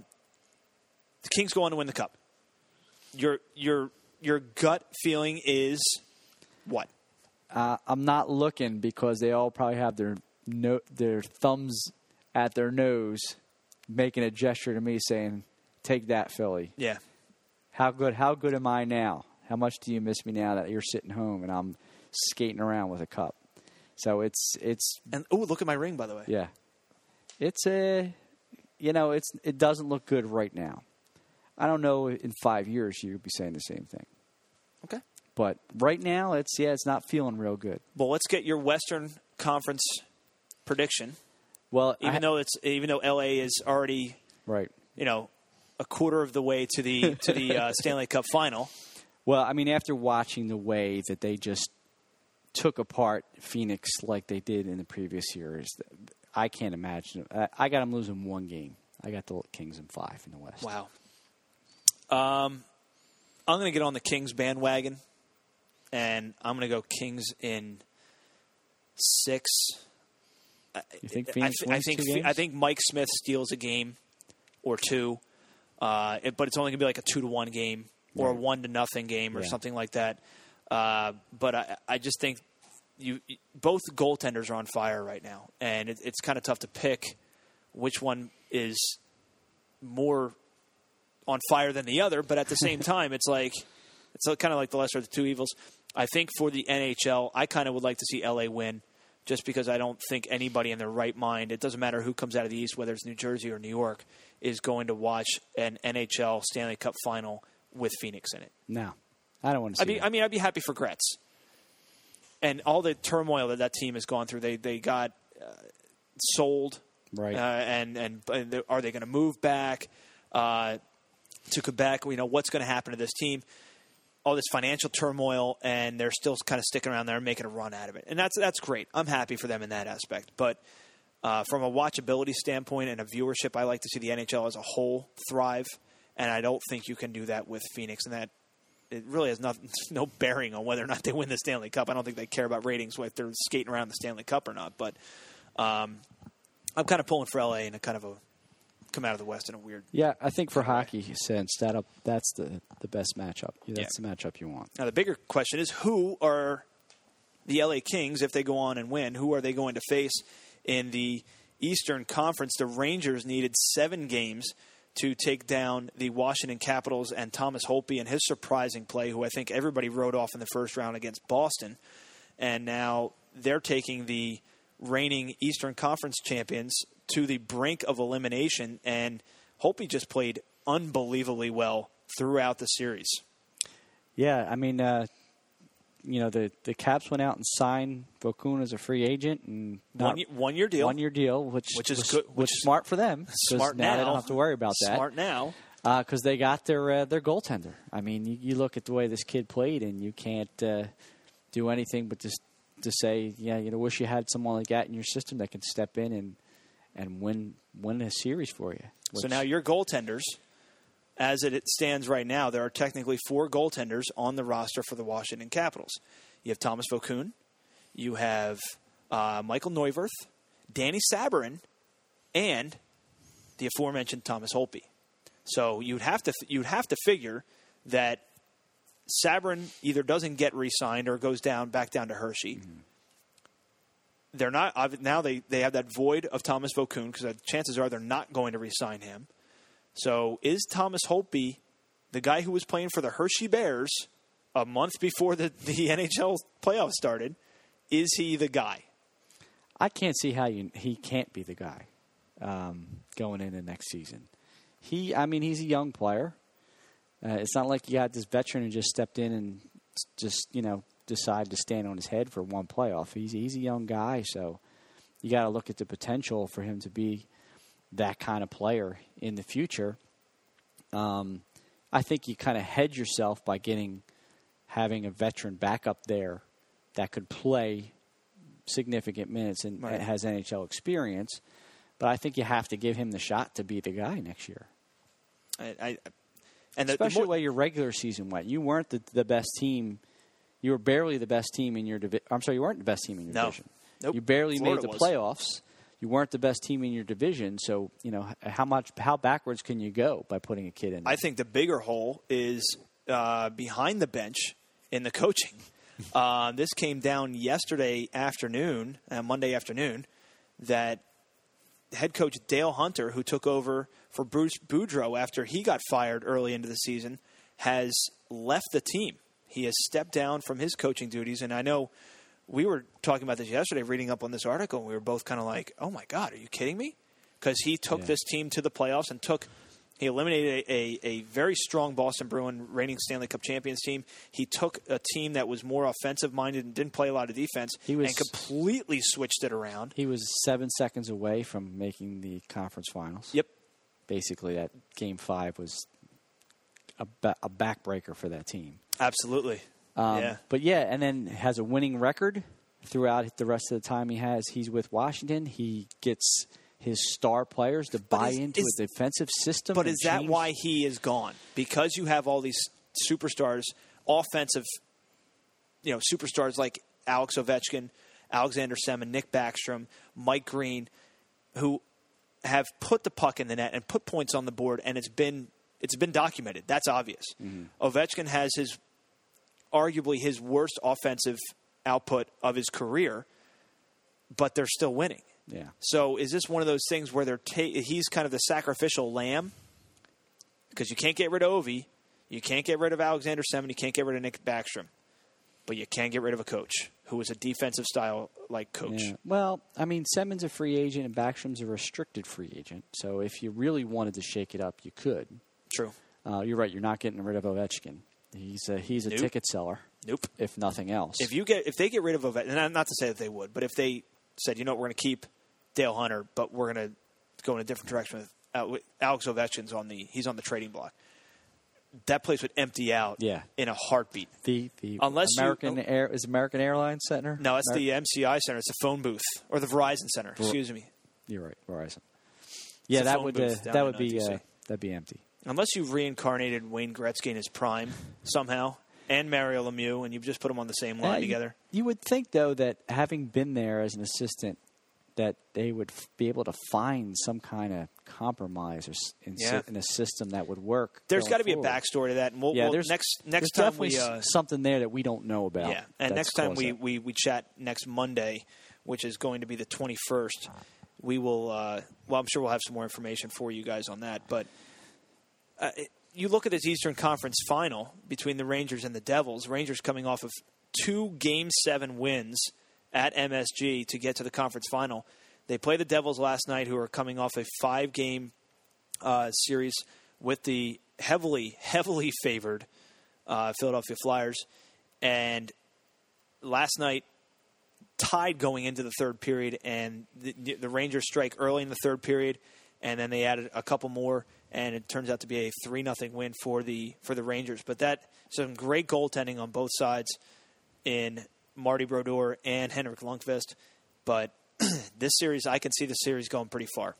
Kings go on to win the cup. Your your your gut feeling is what? Uh, I'm not looking because they all probably have their no, their thumbs at their nose, making a gesture to me saying, "Take that, Philly." Yeah. How good? How good am I now? How much do you miss me now that you're sitting home and I'm skating around with a cup? So it's it's And oh, look at my ring, by the way. yeah, it's a you know it's it doesn't look good right now. I don't know in five years you'd be saying the same thing. Okay. But right now it's yeah it's not feeling real good. Well, let's get your Western Conference prediction. Well, Even I, though it's even though L A is already right. you know a quarter of the way to the to the uh, Stanley Cup final. Well, I mean, after watching the way that they just took apart Phoenix like they did in the previous years, I can't imagine. I, I got them losing one game. I got the Kings in five in the West. Wow. Um, I'm going to get on the Kings bandwagon, and I'm going to go Kings in six. You think I, Phoenix th- I wins think two games? I think Mike Smith steals a game or two, uh, it, but it's only going to be like a two to one game or a Right. one to nothing game or Yeah. something like that. Uh, but I, I just think you both goaltenders are on fire right now, and it, it's kind of tough to pick which one is more on fire than the other. But at the same time, it's like it's kind of like the lesser of the two evils. I think for the N H L, I kind of would like to see L A win, just because I don't think anybody in their right mind, it doesn't matter who comes out of the East, whether it's New Jersey or New York, is going to watch an N H L Stanley Cup final with Phoenix in it. No, I don't want to see I'd be, that. I mean, I'd be happy for Gretz. And all the turmoil that that team has gone through, they they got uh, sold, Right. Uh, and, and and are they going to move back uh, to Quebec? You know, what's going to happen to this team? All this financial turmoil, and they're still kind of sticking around there and making a run out of it, and that's that's great. I'm happy for them in that aspect. But uh, from a watchability standpoint and a viewership, I like to see the N H L as a whole thrive, and I don't think you can do that with Phoenix, and that it really has nothing, no bearing on whether or not they win the Stanley Cup. I don't think they care about ratings if they're skating around the Stanley Cup or not. But um, I'm kind of pulling for L A in a kind of a come out of the West in a weird. Yeah, I think for hockey sense, that that's the, the best matchup. That's Yeah. the matchup you want. Now the bigger question is, who are the L A Kings, if they go on and win, who are they going to face in the Eastern Conference? The Rangers needed seven games to take down the Washington Capitals, and Thomas Holtby and his surprising play, who I think everybody wrote off in the first round against Boston. And now they're taking the reigning Eastern Conference champions to the brink of elimination, and Holtby just played unbelievably well throughout the series. Yeah, I mean, uh, you know, the, the Caps went out and signed Vokun as a free agent. and One, ye- one year deal. One year deal, which, Which is was, good- Which which is smart for them. 'cause Smart now. now. They don't have to worry about that. Smart now. Because they got their uh, their goaltender. I mean, you, you look at the way this kid played, and you can't uh, do anything but just to say, yeah, you know, wish you had someone like that in your system that can step in and and win win a series for you. So which- now your goaltenders, as it stands right now, there are technically four goaltenders on the roster for the Washington Capitals. You have Thomas Vokun, you have uh, Michael Neuwirth, Danny Sabarin, and the aforementioned Thomas Holtby. So you'd have to you'd have to figure that Sabarin either doesn't get re-signed or goes down back down to Hershey. Mm-hmm. They're not now. They, they have that void of Thomas Vokun because chances are they're not going to re-sign him. So is Thomas Holtby the guy who was playing for the Hershey Bears a month before the, the N H L playoffs started? Is he the guy? I can't see how you, he can't be the guy um, going into next season. He, I mean, he's a young player. Uh, it's not like you got this veteran who just stepped in and just, you know, decided to stand on his head for one playoff. He's he's a young guy, so you got to look at the potential for him to be that kind of player in the future. Um, I think you kind of hedge yourself by getting having a veteran back up there that could play significant minutes and Right. has N H L experience. But I think you have to give him the shot to be the guy next year. I, I and the, Especially the more, the way your regular season went. You weren't the, the best team. You were barely the best team in your division. I'm sorry, you weren't the best team in your No. division. Nope. You barely Florida made the was. playoffs. You weren't the best team in your division. So, you know, how much, how backwards can you go by putting a kid in there? I think the bigger hole is uh, behind the bench in the coaching. uh, this came down yesterday afternoon, uh, Monday afternoon, that head coach Dale Hunter, who took over for Bruce Boudreau after he got fired early into the season, has left the team. He has stepped down from his coaching duties, and I know we were talking about this yesterday, reading up on this article, and we were both kind of like, oh, my God, are you kidding me? Because he took Yeah. this team to the playoffs and took he eliminated a, a, a very strong Boston Bruin reigning Stanley Cup champions team. He took a team that was more offensive-minded and didn't play a lot of defense He was- and completely switched it around. He was seven seconds away from making the conference finals. Yep. Basically, that game five was a, ba- a backbreaker for that team. Absolutely. Um, yeah. But yeah, and then has a winning record throughout the rest of the time he has. He's with Washington. He gets his star players to buy is- into is- a defensive system. But and is that change- why he is gone? Because you have all these superstars, offensive, you know, superstars like Alex Ovechkin, Alexander Semin, Nick Backstrom, Mike Green, who have put the puck in the net and put points on the board, and it's been it's been documented. That's obvious. Mm-hmm. Ovechkin has his arguably his worst offensive output of his career, but they're still winning. Yeah. So is this one of those things where they're ta- he's kind of the sacrificial lamb? Because you can't get rid of Ovi, you can't get rid of Alexander Semin, you can't get rid of Nick Backstrom, but you can get rid of a coach who is a defensive style like coach. Yeah. Well, I mean, Semin's a free agent and Backstrom's a restricted free agent. So if you really wanted to shake it up, you could. True. Uh, you're right. You're not getting rid of Ovechkin. He's a, he's a Nope. ticket seller. Nope. If nothing else. If you get if they get rid of Ovechkin, and not to say that they would, but if they said, you know, what, we're going to keep Dale Hunter, but we're going to go in a different direction with, uh, with Alex Ovechkin's on the he's on the trading block. That place would empty out Yeah. in a heartbeat. the the Unless you- American Air is American Airlines Center. No, it's Ameri- the M C I Center. It's the phone booth or the Verizon Center. Excuse me. You're right, Verizon. Yeah, a that phone would booth uh, down that in, would uh, be D C. uh, that'd be empty. Unless you've reincarnated Wayne Gretzky in his prime somehow, and Mario Lemieux, and you've just put them on the same line Uh, you- together. You would think though that having been there as an assistant, that they would f- be able to find some kind of compromise or s- in, Yeah. si- in a system that would work. There's going got to be a forward. backstory to that. And we'll, Yeah, we'll- there's next there's next time definitely we s- uh, something there that we don't know about. yeah, and that's next time caused we, that. we we chat next Monday, which is going to be the twenty-first. We will. Uh, well, I'm sure we'll have some more information for you guys on that. But uh, it, you look at this Eastern Conference final between the Rangers and the Devils. Rangers coming off of two Game Seven wins at M S G to get to the conference final. They play the Devils last night, who are coming off a five-game uh, series with the heavily, heavily favored uh, Philadelphia Flyers. And last night, tied going into the third period, and the, the Rangers strike early in the third period, and then they added a couple more, and it turns out to be a three nothing win for the for the Rangers. But that some great goaltending on both sides in Marty Brodeur and Henrik Lundqvist. But this series, I can see the series going pretty far.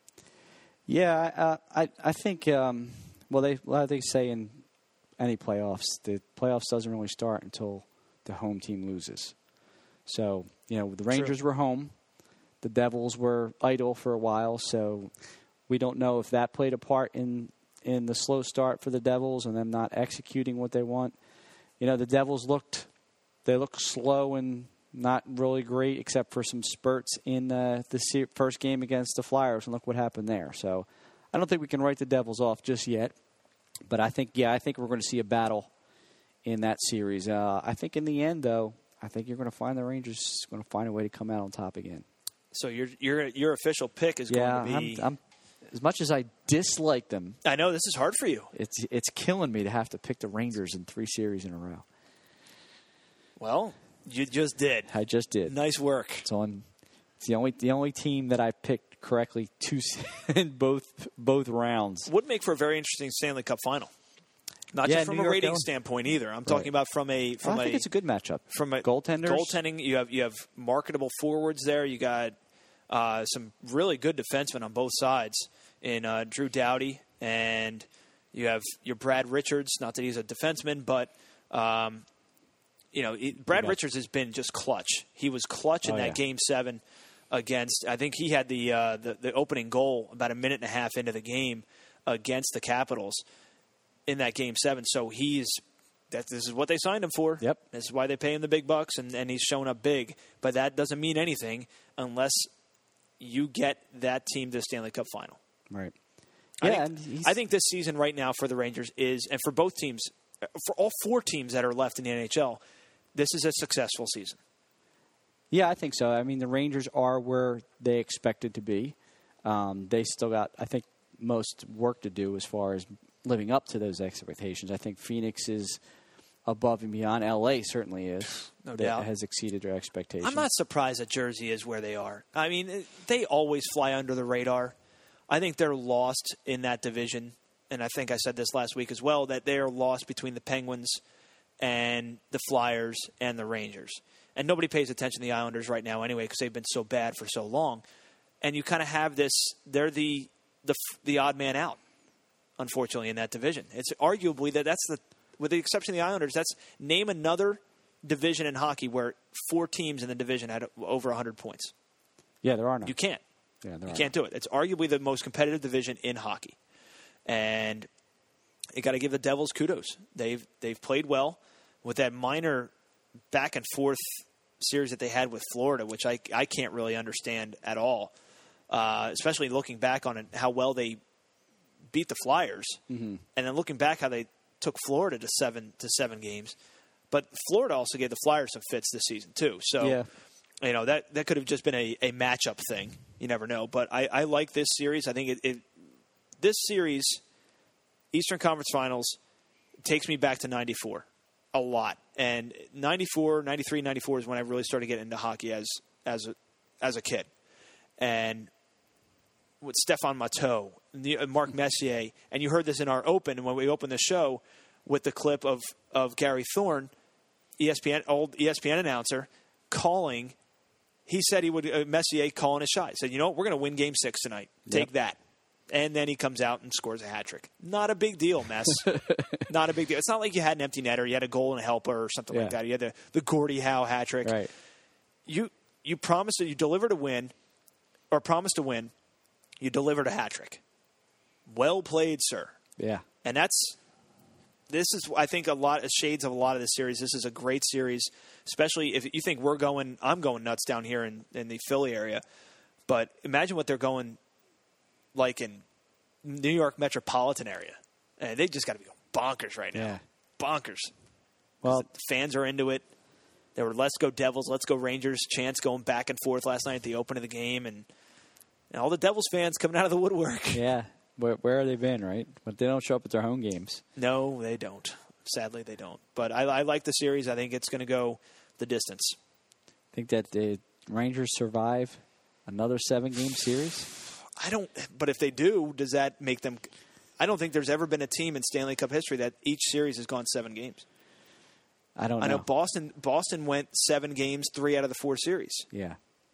Yeah, uh, I I think um, well they well, they say in any playoffs the playoffs doesn't really start until the home team loses. So you know the Rangers were home, the Devils were idle for a while, so we don't know if that played a part in in the slow start for the Devils and them not executing what they want. You know the Devils looked they looked slow and not really great, except for some spurts in uh, the se- first game against the Flyers, and look what happened there. So I don't think we can write the Devils off just yet. But I think, yeah, I think we're going to see a battle in that series. Uh, I think in the end, though, I think you're going to find the Rangers going to find a way to come out on top again. So your your your official pick is Yeah, going to be. I'm, I'm, as much as I dislike them, I know this is hard for you. it's it's killing me to have to pick the Rangers in three series in a row. Well, you just did. I just did. Nice work. It's on. It's the only the only team that I picked correctly two in both both rounds. Would make for a very interesting Stanley Cup final. Not Yeah, just from New a York rating going- standpoint either. I'm Right. talking about from a from I think a it's a good matchup. from a goaltenders. Goaltending, you have you have marketable forwards there. You got uh, some really good defensemen on both sides in uh, Drew Doughty, and you have your Brad Richards. Not that he's a defenseman, but um, you know he, Brad Yeah. Richards has been just clutch. He was clutch in Oh, that yeah. game seven against. I think he had the, uh, the the opening goal about a minute and a half into the game against the Capitals in that game seven. So he's that. This is what they signed him for. Yep. This is why they pay him the big bucks, and, and he's showing up big. But that doesn't mean anything unless you get that team to the Stanley Cup final. Right. I Yeah, think, and he's- I think this season right now for the Rangers is, and for both teams, for all four teams that are left in the N H L, this is a successful season. Yeah, I think so. I mean, the Rangers are where they expected to be. Um, they still got, I think, most work to do as far as living up to those expectations. I think Phoenix is above and beyond. L A certainly is. No that doubt. has exceeded their expectations. I'm not surprised that Jersey is where they are. I mean, they always fly under the radar. I think they're lost in that division, and I think I said this last week as well, that they are lost between the Penguins and the Flyers and the Rangers. And nobody pays attention to the Islanders right now anyway because they've been so bad for so long. And you kind of have this, they're the, the the odd man out, unfortunately, in that division. It's arguably that that's the, with the exception of the Islanders, that's name another division in hockey where four teams in the division had over one hundred points. Yeah, there are no. You can't. Yeah, there You are can't do it. It's arguably the most competitive division in hockey. And you got to give the Devils kudos. They've they've played well with that minor back and forth series that they had with Florida, which I, I can't really understand at all, uh, especially looking back on it, how well they beat the Flyers, mm-hmm. and then looking back how they took Florida to seven to seven games. But Florida also gave the Flyers some fits this season too. So, Yeah. you know, that, that could have just been a, a matchup thing. You never know. But I, I like this series. I think it, it this series, Eastern Conference Finals, takes me back to ninety-four a lot. And ninety-four, ninety-three, ninety-four is when I really started getting into hockey as as a, as a kid. And with Stephane Matteau, Mark Messier, and you heard this in our open, when we opened the show with the clip of, of Gary Thorne, E S P N, old E S P N announcer, calling. He said he would, uh, Messier calling a shot. He said, you know what, we're going to win game six tonight. Take Yep. that. And then he comes out and scores a hat trick. Not a big deal, Mess. Not a big deal. It's not like you had an empty netter. You had a goal and a helper or something Yeah. like that. You had the, the Gordie Howe hat trick. Right. You you promised, you delivered a win, or promised to win. You delivered a hat trick. Well played, sir. Yeah. And that's, this is, I think, a lot of shades of a lot of the series. This is a great series, especially if you think we're going, I'm going nuts down here in, in the Philly area. But imagine what they're going like in New York metropolitan area. And they just got to be bonkers right now. Yeah. Bonkers. Well, The fans are into it. There were let's go Devils, let's go Rangers chants going back and forth last night at the open of the game. And, and all the Devils fans coming out of the woodwork. yeah. Where, where have they been, right? But they don't show up at their home games. No, they don't. Sadly, they don't. But I, I like the series. I think it's going to go the distance. Think that the Rangers survive another seven-game series? I don't. But if they do, does that make them? I don't think there's ever been a team in Stanley Cup history that each series has gone seven games. I don't know. I know Boston. Boston went seven games, three out of the four series. Yeah.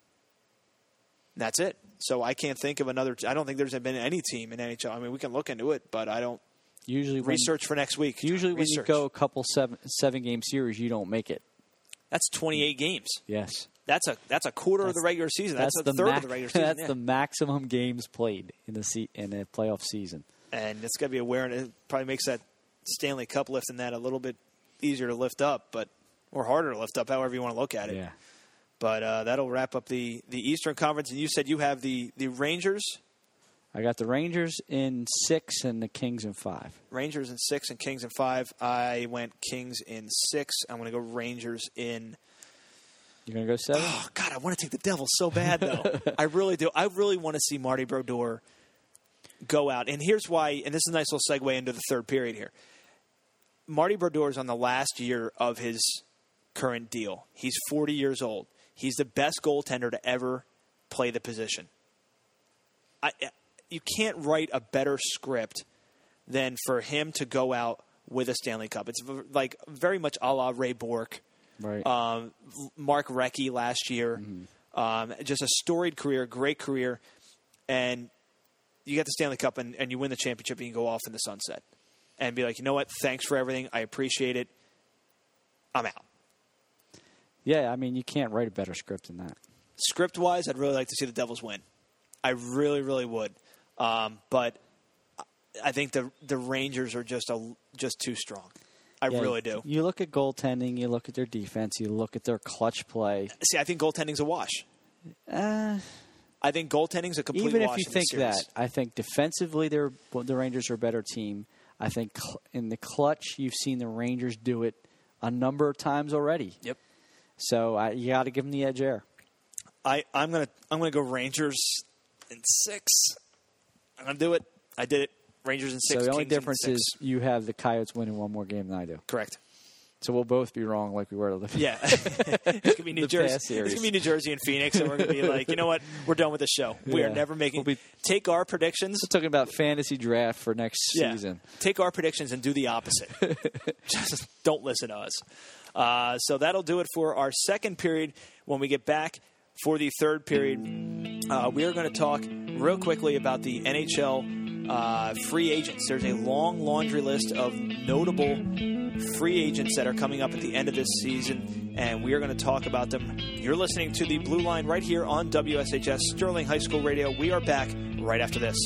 That's it. So I can't think of another. I don't think there's been any team in N H L. I mean, we can look into it, but I don't. Usually, when, Research for next week. Usually, when Research. you go a couple seven seven game series, you don't make it. That's twenty-eight games. Yes. That's a that's a quarter That's- of the regular season. That's, That's a the third mac- of the regular season. That's yeah. the maximum games played in the se- in the playoff season. And it's got to be aware, and it probably makes that Stanley Cup lifting that a little bit easier to lift up, but or harder to lift up, however you want to look at it. Yeah. But uh, that'll wrap up the, the Eastern Conference. And you said you have the, the Rangers. I got the Rangers in six and the Kings in five. Rangers in six and Kings in five. I went Kings in six. I'm going to go Rangers in. You're going to go seven? Oh, God, I want to take the Devils so bad, though. I really do. I really want to see Marty Brodeur go out. And here's why, and this is a nice little segue into the third period here. Marty Brodeur is on the last year of his current deal. He's forty years old. He's the best goaltender to ever play the position. I, you can't write a better script than for him to go out with a Stanley Cup. It's like very much a la Ray Bourque, Right. um, Mark Recchi last year. Mm-hmm. Um, just a storied career, great career. And you get the Stanley Cup and, and you win the championship and you go off in the sunset. And be like, you know what? Thanks for everything. I appreciate it. I'm out. Yeah, I mean, you can't write a better script than that. Script-wise, I'd really like to see the Devils win. I really, really would. Um, but I think the the Rangers are just a, just too strong. I Yeah, really do. You look at goaltending, you look at their defense, you look at their clutch play. See, I think goaltending's a wash. Uh, I think goaltending's a complete Even if wash you in think this series. that, I think defensively, they're well, the Rangers are a better team. I think cl- in the clutch, you've seen the Rangers do it a number of times already. Yep. So uh, you got to give them the edge there. I, I'm gonna I'm gonna go Rangers in six. I'm gonna do it. I did it. Rangers in six. So the only Kings in difference six. is you have the Coyotes winning one more game than I do. Correct. So we'll both be wrong, like we were. The Yeah, it's gonna be New The Jersey. past It's series. gonna be New Jersey and Phoenix, and we're gonna be like, you know what? We're done with the show. We are Yeah. never making. We'll be- take our predictions. We're talking about fantasy draft for next Yeah. season. Take our predictions and do the opposite. Just don't listen to us. Uh, so that'll do it for our second period. When we get back for the third period, uh, we are going to talk real quickly about the N H L uh, free agents. There's a long laundry list of notable free agents that are coming up at the end of this season, and we are going to talk about them. You're listening to the Blue Line right here on W S H S Sterling High School Radio. We are back right after this.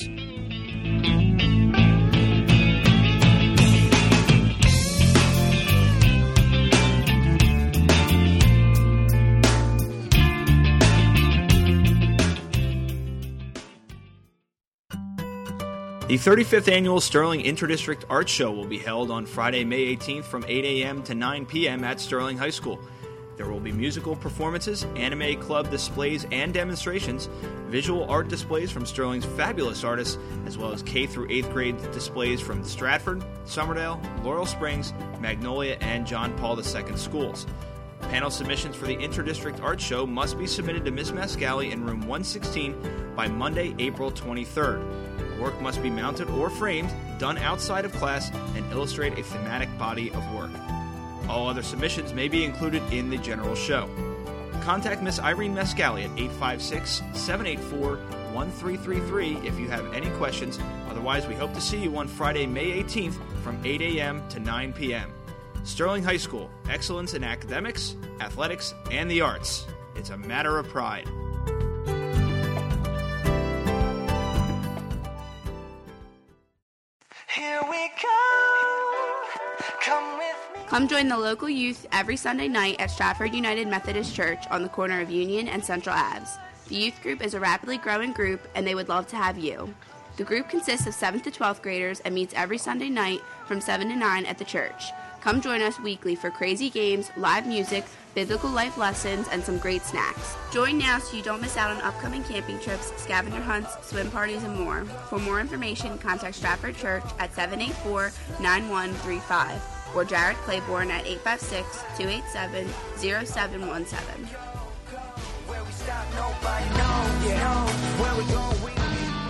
The thirty-fifth Annual Sterling Interdistrict Art Show will be held on Friday, May eighteenth from eight a.m. to nine p.m. at Sterling High School. There will be musical performances, anime club displays and demonstrations, visual art displays from Sterling's fabulous artists, as well as K through eighth grade displays from Stratford, Somerdale, Laurel Springs, Magnolia, and John Paul the Second schools. Panel submissions for the Interdistrict Art Show must be submitted to Miz Mascali in room one sixteen by Monday, April twenty-third. Work must be mounted or framed, done outside of class, and illustrate a thematic body of work. All other submissions may be included in the general show. Contact Miss Irene Mascali at eight five six, seven eight four, one three three three if you have any questions. Otherwise, we hope to see you on Friday, May eighteenth from eight a.m. to nine p.m. Sterling High School, excellence in academics, athletics, and the arts. It's a matter of pride. Here we go. Come with me. Come join the local youth every Sunday night at Stratford United Methodist Church on the corner of Union and Central Avenue. The youth group is a rapidly growing group, and they would love to have you. The group consists of seventh to twelfth graders and meets every Sunday night from seven to nine at the church. Come join us weekly for crazy games, live music, biblical life lessons, and some great snacks. Join now so you don't miss out on upcoming camping trips, scavenger hunts, swim parties, and more. For more information, contact Stratford Church at seven eight four, nine one three five or Jared Claiborne at eight five six, two eight seven, zero seven one seven. Where we stop, nobody knows. Yeah. Where we go, we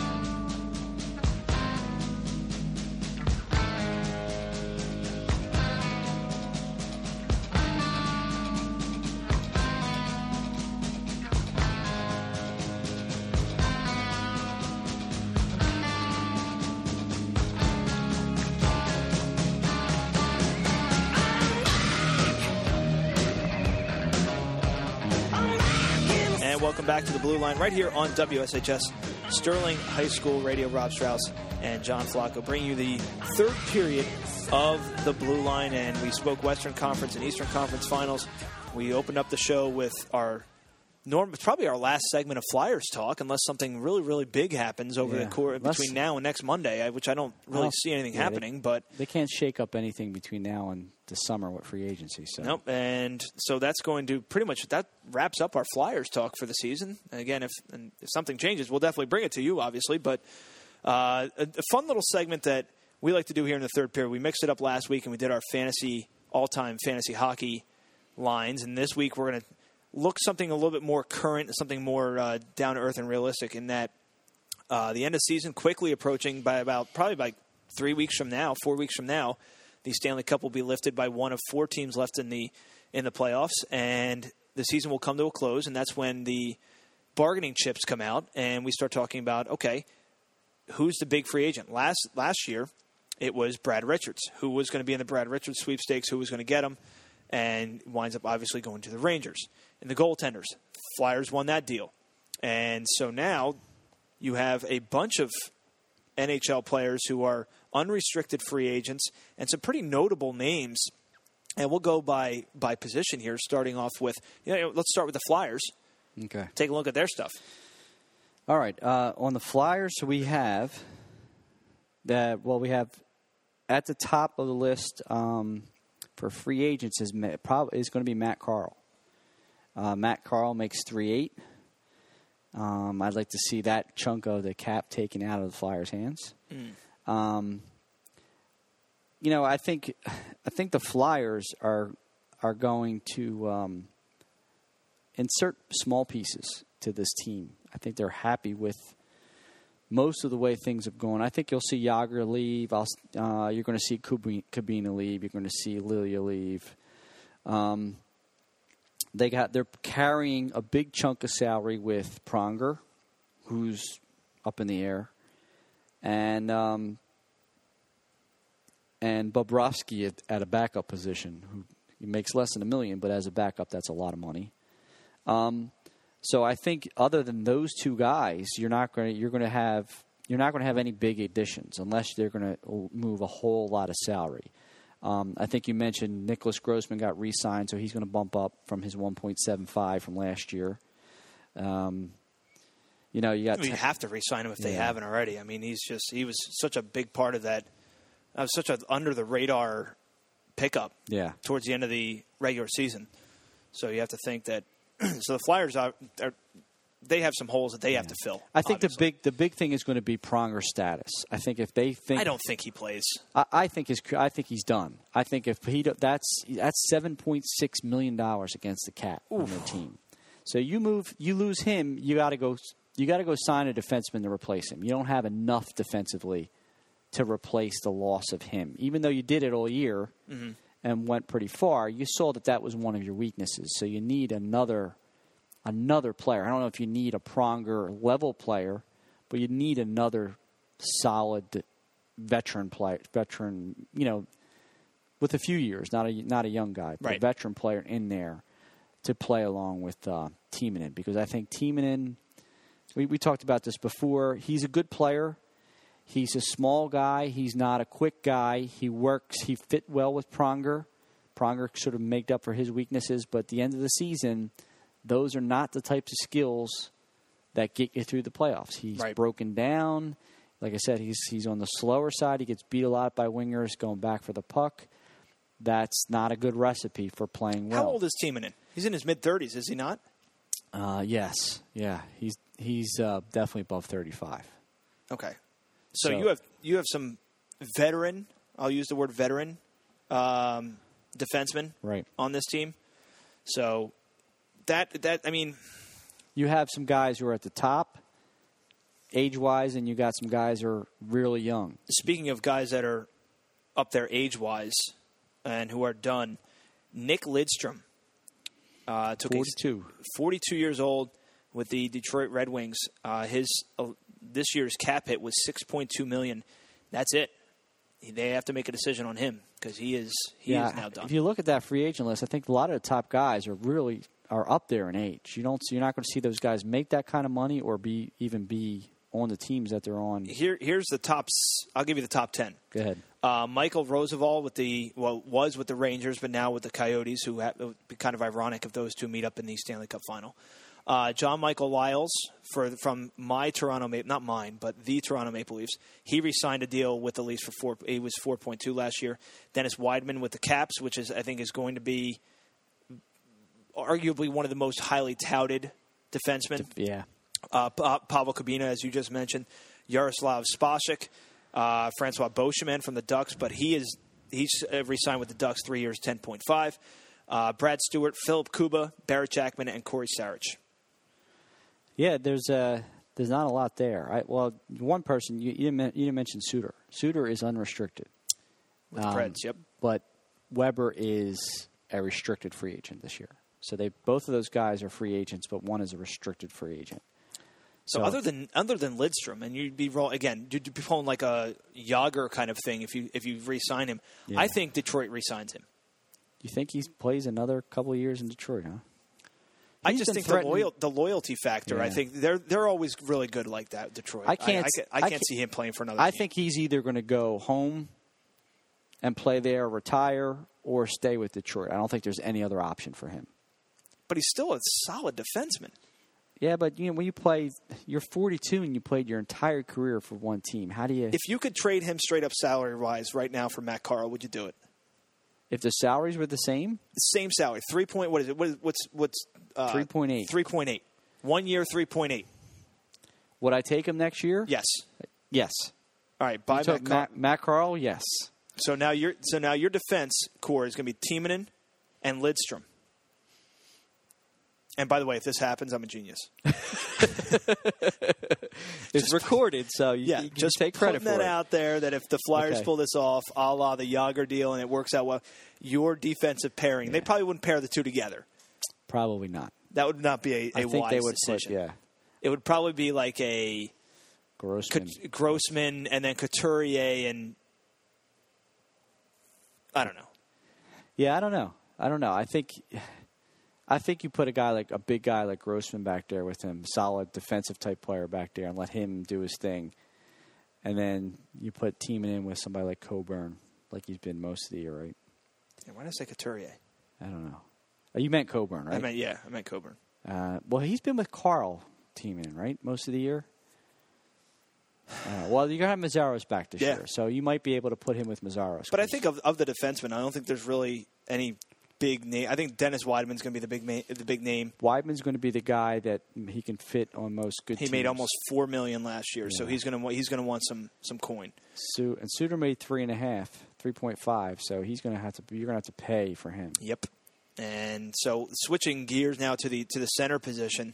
And welcome back to the Blue Line right here on W S H S Sterling High School Radio. Rob Strauss and John Flacco bring you the third period of the Blue Line, and we spoke Western Conference and Eastern Conference Finals. We opened up the show with our norm, probably our last segment of Flyers talk, unless something really, really big happens over Yeah, the course unless- between now and next Monday, I- which I don't really Well, see anything yeah, happening. They, but they can't shake up anything between now and the summer with free agency. So Nope, and so that's going to pretty much that wraps up our Flyers talk for the season. And again, if and if something changes, we'll definitely bring it to you, obviously. But uh, a, a fun little segment that we like to do here in the third period. We mixed it up last week, and we did our fantasy all-time fantasy hockey lines. And this week, we're going to look something a little bit more current, something more uh, down to earth and realistic. In that uh, the end of the season quickly approaching by about probably by three weeks from now, four weeks from now. The Stanley Cup will be lifted by one of four teams left in the in the playoffs, and the season will come to a close, and that's when the bargaining chips come out, and we start talking about, okay, who's the big free agent? Last last year, it was Brad Richards. Who was going to be in the Brad Richards sweepstakes? Who was going to get him? And winds up obviously going to the Rangers. And the goaltenders, Flyers won that deal. And so now you have a bunch of N H L players who are unrestricted free agents and some pretty notable names. And we'll go by, by position here, starting off with, you know, let's start with the Flyers. okay. Take a look at their stuff. All right. Uh, on the Flyers, we have that. Well, we have at the top of the list um, for free agents is probably is going to be Matt Carl. Uh, Matt Carl makes three eight. Um, I'd like to see that chunk of the cap taken out of the Flyers' hands. Mm. Um, you know, I think I think the Flyers are are going to um, insert small pieces to this team. I think they're happy with most of the way things have gone. I think you'll see Yager leave. I'll, uh, you're going to see Cabina leave. You're going to see Lilia leave. Um, they got they're carrying a big chunk of salary with Pronger, who's up in the air, and um, and Bobrovsky at, at a backup position, who he makes less than a million, but as a backup, that's a lot of money. Um, so I think other than those two guys, you're not going to you're going to have you're not going to have any big additions unless they're going to move a whole lot of salary. Um, I think you mentioned Nicholas Grossman got re-signed, so he's going to bump up from his one point seven five from last year. Um, you know, you got. I mean, you have to re-sign him if they yeah. haven't already. I mean, he's just he was such a big part of that. That was such an under the radar pickup. Yeah. Towards the end of the regular season, so you have to think that. So the Flyers are, are they have some holes that they yeah. have to fill. I think obviously. the big the big thing is going to be Pronger's status. I think if they think I don't think he plays. I, I think his I think he's done. I think if he that's that's seven point six million dollars against the cap Oof. on their team. So you move you lose him, you got to go you got to go sign a defenseman to replace him. You don't have enough defensively to replace the loss of him. Even though you did it all year mm-hmm. and went pretty far, you saw that that was one of your weaknesses. So you need another another player. I don't know if you need a Pronger level player, but you need another solid veteran player, veteran, you know, with a few years, not a not a young guy, but right. a veteran player in there to play along with uh, Timonen, because I think Timonen, we, we talked about this before, he's a good player. He's a small guy. He's not a quick guy. He works. He fit well with Pronger. Pronger sort of made up for his weaknesses, but at the end of the season, those are not the types of skills that get you through the playoffs. He's right. broken down. Like I said, he's he's on the slower side. He gets beat a lot by wingers going back for the puck. That's not a good recipe for playing well. How old is Timonen? He's in his mid-thirties, is he not? Uh, yes. Yeah. He's he's uh, definitely above thirty-five. Okay. So, So- you have you have some veteran, I'll use the word veteran, um, defensemen Right. on this team. So that that I mean, You have some guys who are at the top, age-wise, and you got some guys who are really young. speaking of guys that are up there age-wise and who are done, Nick Lidstrom uh, took forty-two. A, forty-two years old with the Detroit Red Wings. Uh, his uh, this year's cap hit was six point two million dollars. That's it. They have to make a decision on him because he is he yeah, is now done. If you look at that free agent list, I think a lot of the top guys are really are up there in age. You don't, you're not going to see those guys make that kind of money or be even be on the teams that they're on. Here, here's the top. I'll give you the top ten. Go ahead. Uh, Michael Roosevelt with the well was with the Rangers, but now with the Coyotes, who have, it would be kind of ironic if those two meet up in the Stanley Cup final. Uh, John Michael Lyles for from my Toronto Maple, not mine, but the Toronto Maple Leafs. He re-signed a deal with the Leafs for four. He was four point two last year. Dennis Weidman with the Caps, which is I think is going to be arguably one of the most highly touted defensemen. Yeah. Uh, pa- Pavel Kabina, as you just mentioned, Yaroslav Spacek, uh, Francois Beauchemin from the Ducks, but he is he's uh, re-signed with the Ducks, three years, ten point five. Uh, Brad Stewart, Philip Kuba, Barrett Jackman, and Corey Sarich. Yeah, there's uh, there's not a lot there. I, well, one person you, you, didn't, you didn't mention Suter. Suter is unrestricted With the um, Preds, yep. But Weber is a restricted free agent this year. So they both of those guys are free agents, but one is a restricted free agent. So, so other than other than Lidstrom, and you'd be roll again, you'd be pulling like a Yager kind of thing if you if you re-sign him. Yeah. I think Detroit re-signs him. You think he plays another couple of years in Detroit, huh? I He's just been think the, threatening- loyal, the loyalty factor. Yeah. I think they're they're always really good like that. Detroit. I can't. I, I, can't, I I can't can't- see him playing for another. I team. think he's either going to go home and play there, retire, or stay with Detroit. I don't think there's any other option for him. But he's still a solid defenseman. Yeah, but you know when you play, you're forty-two and you played your entire career for one team. How do you? If you could trade him straight up salary wise right now for Matt Carl, would you do it? If the salaries were the same, the same salary, three point. What is it? What is, what's what's uh, three point eight? Three point eight. One year, three point eight. Would I take him next year? Yes. Yes. All right. Buy Matt, Car- Matt, Matt Carl. Yes. So now your so now your defense core is going to be Timonen and Lidstrom. And by the way, if this happens, I'm a genius. It's just, recorded, so you, yeah, you can just take credit for it. Putting that out there that if the Flyers okay. pull this off, a la the Yager deal, and it works out well, your defensive pairing, yeah. they probably wouldn't pair the two together. Probably not. That would not be a, a I think wise they would decision. Put, yeah. It would probably be like a Grossman, C- Grossman, and then Couturier, and I don't know. Yeah, I don't know. I don't know. I think. I think you put a guy like a big guy like Grossman back there with him, solid defensive type player back there, and let him do his thing. And then you put Tiemann in with somebody like Coburn, like he's been most of the year, right? Yeah, why did I say Couturier? I don't know. Oh, you meant Coburn, right? I meant yeah, I meant Coburn. Uh, well, he's been with Carl Tiemann, right, most of the year. Uh, well, you're gonna have Mazzaros back this yeah. year, so you might be able to put him with Mazzaros. But I think of of the defensemen, I don't think there's really any big name. I think Dennis Weidman's going to be the big ma- the big name. Weidman's going to be the guy that he can fit on most good he teams. He made almost four million dollars last year, yeah. so he's going to he's going to want some some coin. So, and Suter made three and a half, three point five. So he's going to have to you're going to have to pay for him. Yep. And so switching gears now to the to the center position.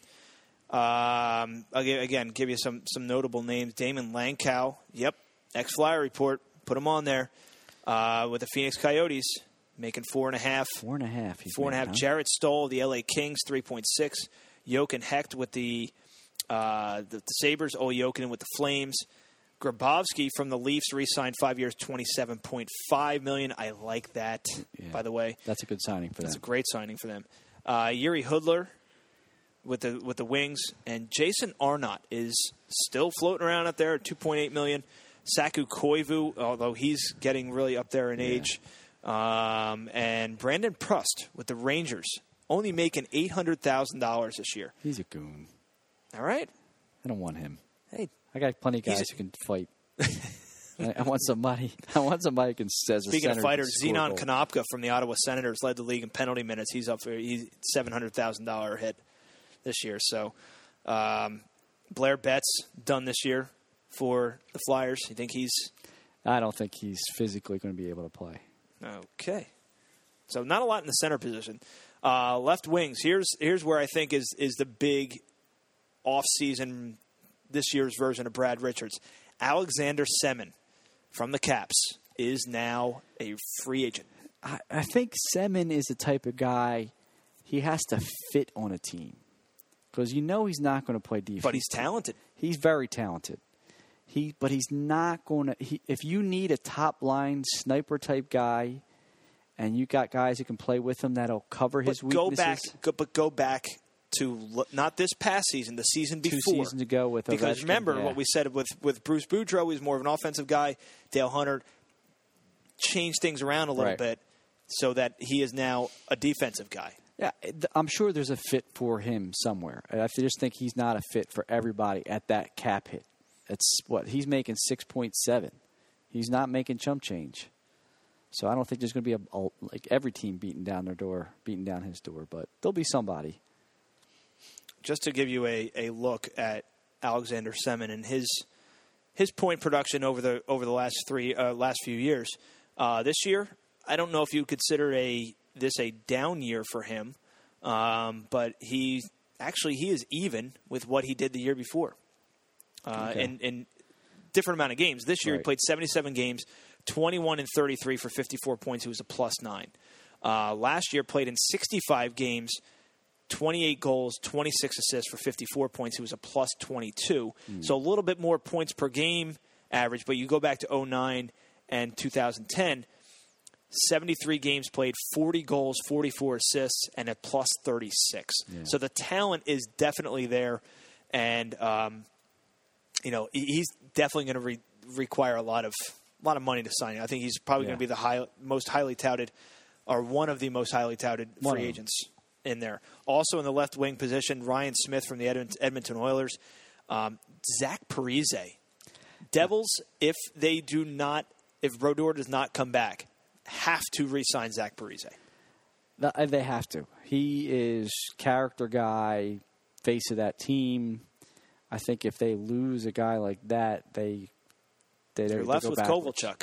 Um, again, again, give you some some notable names. Damon Langkow. Yep. Ex-Flyer report. Put him on there uh, with the Phoenix Coyotes. Making four and a half. Four and a half. Four and a half. Huh? Jarrett Stoll, the L A Kings, three point six. Jochen Hecht with the, uh, the the Sabres. Ole Jokinen with the Flames. Grabowski from the Leafs re-signed five years, twenty-seven point five million dollars. I like that, yeah. by the way. That's a good signing for them. That's a great signing for them. Uh, Yuri Hudler with the with the Wings. And Jason Arnott is still floating around out there at two point eight million dollars. Saku Koivu, although he's getting really up there in yeah. age. Um, and Brandon Prust with the Rangers, only making eight hundred thousand dollars this year. He's a goon. All right. I don't want him. Hey, I got plenty of guys a- who can fight. I, I want somebody. I want somebody who can. As Speaking a of fighters, Zenon goal. Konopka from the Ottawa Senators led the league in penalty minutes. He's up for he's seven hundred thousand dollar hit this year. So um, Blair Betts done this year for the Flyers. You think he's? I don't think he's physically going to be able to play. Okay. So not a lot in the center position. Uh, left wings. Here's here's where I think is is the big off-season this year's version of Brad Richards. Alexander Semin from the Caps is now a free agent. I, I think Semin is the type of guy he has to fit on a team because you know he's not going to play defense. But he's talented. He's very talented. He, but he's not going to. He, if you need a top line sniper type guy, and you got guys who can play with him that'll cover his but go weaknesses. Back, go, but go back to not this past season, the season before. Two seasons ago with because Ovechkin, remember yeah. what we said with with Bruce Boudreau. He's more of an offensive guy. Dale Hunter changed things around a little right. bit so that he is now a defensive guy. Yeah, I'm sure there's a fit for him somewhere. I just think he's not a fit for everybody at that cap hit. It's what he's making six point seven. He's not making chump change, so I don't think there's going to be a, a like every team beating down their door, beating down his door. But there'll be somebody. Just to give you a, a look at Alexander Semin and his his point production over the over the last three uh, last few years. Uh, this year, I don't know if you consider a this a down year for him, um, but he actually he is even with what he did the year before. Uh, okay. in, in different amount of games. This year right. he played seventy-seven games, twenty-one and thirty-three for fifty-four points. He was a plus nine. Uh, last year played in sixty-five games, twenty-eight goals, twenty-six assists for fifty-four points. He was a plus twenty-two. Mm. So a little bit more points per game average, but you go back to oh nine and two thousand ten, seventy-three games played, forty goals, forty-four assists, and a plus thirty-six. Yeah. So the talent is definitely there, and um, you know he's definitely going to re- require a lot of a lot of money to sign. I think he's probably yeah. going to be the high, most highly touted, or one of the most highly touted one free agents. in there. Also in the left wing position, Ryan Smith from the Edmont- Edmonton Oilers. Um, Zach Parise. Devils, if they do not, if Brodeur does not come back, have to re-sign Zach Parise. They have to. He is character guy, face of that team. I think if they lose a guy like that, they they They're they left go with backwards. Kovalchuk.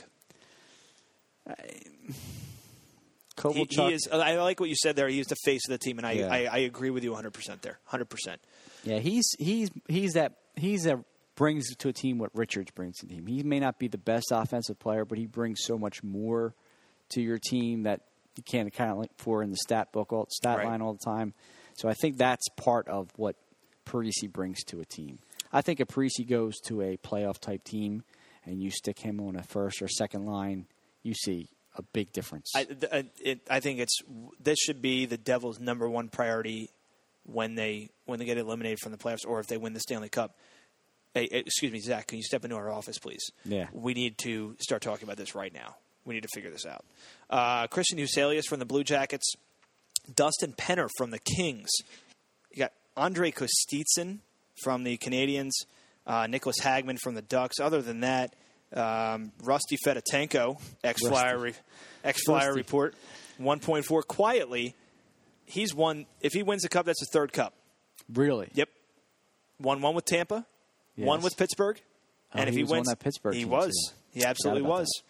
I, He, Kovalchuk. he is. I like what you said there. He's the face of the team, and I, Yeah. I, I agree with you one hundred percent there. one hundred percent. Yeah, he's he's he's that he's that brings to a team what Richards brings to the team. He may not be the best offensive player, but he brings so much more to your team that you can't account like for in the stat book, all, stat Right. line all the time. So I think that's part of what Parise brings to a team. I think if Parise goes to a playoff type team and you stick him on a first or second line, you see a big difference. I, th- it, I think it's this should be the Devils' number one priority when they when they get eliminated from the playoffs, or if they win the Stanley Cup. Hey, excuse me, Zach, can you step into our office, please? Yeah. We need to start talking about this right now. We need to figure this out. Uh, Christian Huselius from the Blue Jackets. Dustin Penner from the Kings. You got Andre Kostitsyn from the Canadiens. Uh, Nicholas Hagman from the Ducks. Other than that, um, Rusty Fedotenko, ex-Flyer, re- ex-Flyer Rusty. report, one point four. Quietly, he's won. If he wins the Cup, that's his third Cup. Really? Yep. Won one with Tampa. Yes. One with Pittsburgh. Oh, and if he he was on wins, that Pittsburgh he team, was. too. He absolutely Forgot about was.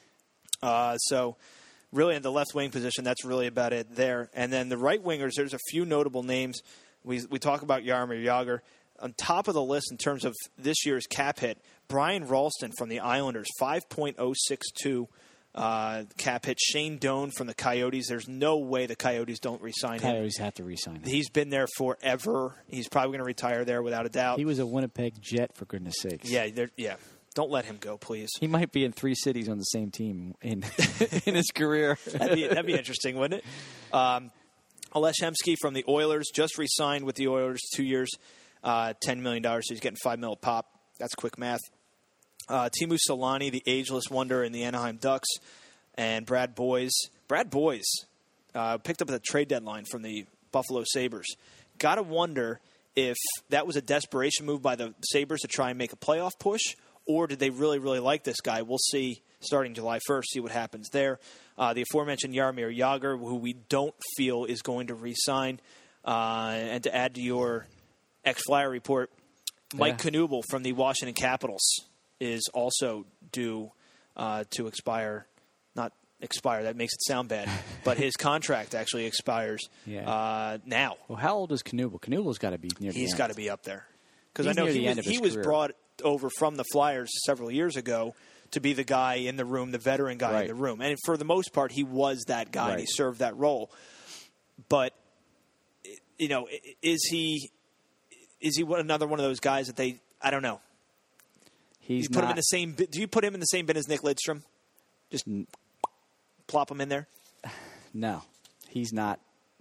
Uh, so, really, in the left wing position, that's really about it there. And then the right wingers, there's a few notable names. We we talk about Jaromir Jagr. On top of the list in terms of this year's cap hit, Brian Ralston from the Islanders, five point oh six two uh, cap hit. Shane Doan from the Coyotes. There's no way the Coyotes don't re-sign him. Coyotes have to re-sign him. He's been there forever. He's probably going to retire there without a doubt. He was a Winnipeg Jet, for goodness sakes. Yeah, they're- yeah. Don't let him go, please. He might be in three cities on the same team in in his career. that'd, be, that'd be interesting, wouldn't it? Um, Alesh Hemsky from the Oilers just re-signed with the Oilers, two years, uh, ten million dollars. So he's getting five mil a pop. That's quick math. Uh, Timu Solani, the ageless wonder in the Anaheim Ducks, and Brad Boyes. Brad Boyes uh, picked up at the trade deadline from the Buffalo Sabres. Got to wonder if that was a desperation move by the Sabres to try and make a playoff push, or did they really, really like this guy? We'll see starting July first, see what happens there. Uh, the aforementioned Jaromir Jagr, who we don't feel is going to re-sign. Uh, and to add to your ex-Flyer report, Mike Yeah. Knuble from the Washington Capitals is also due uh, to expire. Not expire, that makes it sound bad. But his contract actually expires Yeah. uh, now. Well, how old is Knuble? Knuble's got to be near the He's end. got to be up there. Because I He's know near he the was, end of he his was career. brought over from the Flyers several years ago to be the guy in the room, the veteran guy Right. in the room. And for the most part, he was that guy. And he Right. served that role. But, you know, is he is he one- another one of those guys that they, I don't know. He's You put not, him in the same bin- do you put him in the same bin as Nick Lidstrom? Just plop him in there? No, he's not.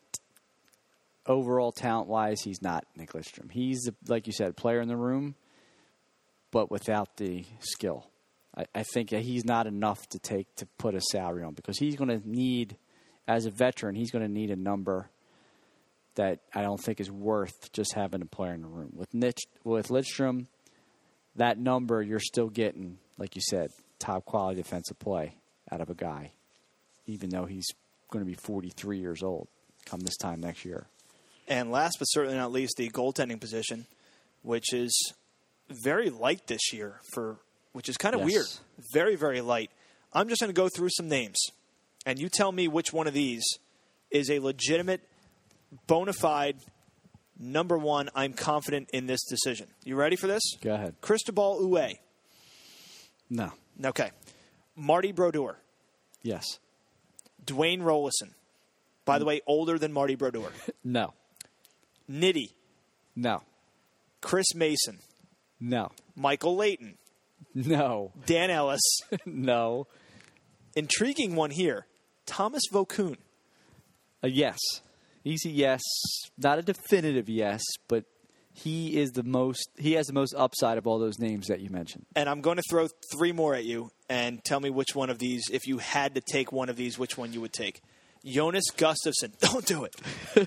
Overall talent-wise, he's not Nick Lidstrom. He's, like you said, player in the room, but without the skill. I, I think that he's not enough to take to put a salary on because he's going to need, as a veteran, he's going to need a number that I don't think is worth just having a player in the room. With Nitch, with Lidstrom, that number you're still getting, like you said, top quality defensive play out of a guy, even though he's going to be forty-three years old come this time next year. And last but certainly not least, the goaltending position, which is very light this year, for which is kind of Yes. weird. Very, very light. I'm just going to go through some names, and you tell me which one of these is a legitimate, bona fide, number one, I'm confident in this decision. You ready for this? Go ahead. Cristobal Uwe. No. Okay. Marty Brodeur. Yes. Dwayne Rollison. By the way, older than Marty Brodeur. No. Nitty. No. Chris Mason. No. Michael Layton. No. Dan Ellis. No. Intriguing one here. Thomas Vokoun. A yes. Easy yes. Not a definitive yes, but he is the most. He has the most upside of all those names that you mentioned. And I'm going to throw three more at you and tell me which one of these, if you had to take one of these, which one you would take. Jonas Gustafsson. Don't do it.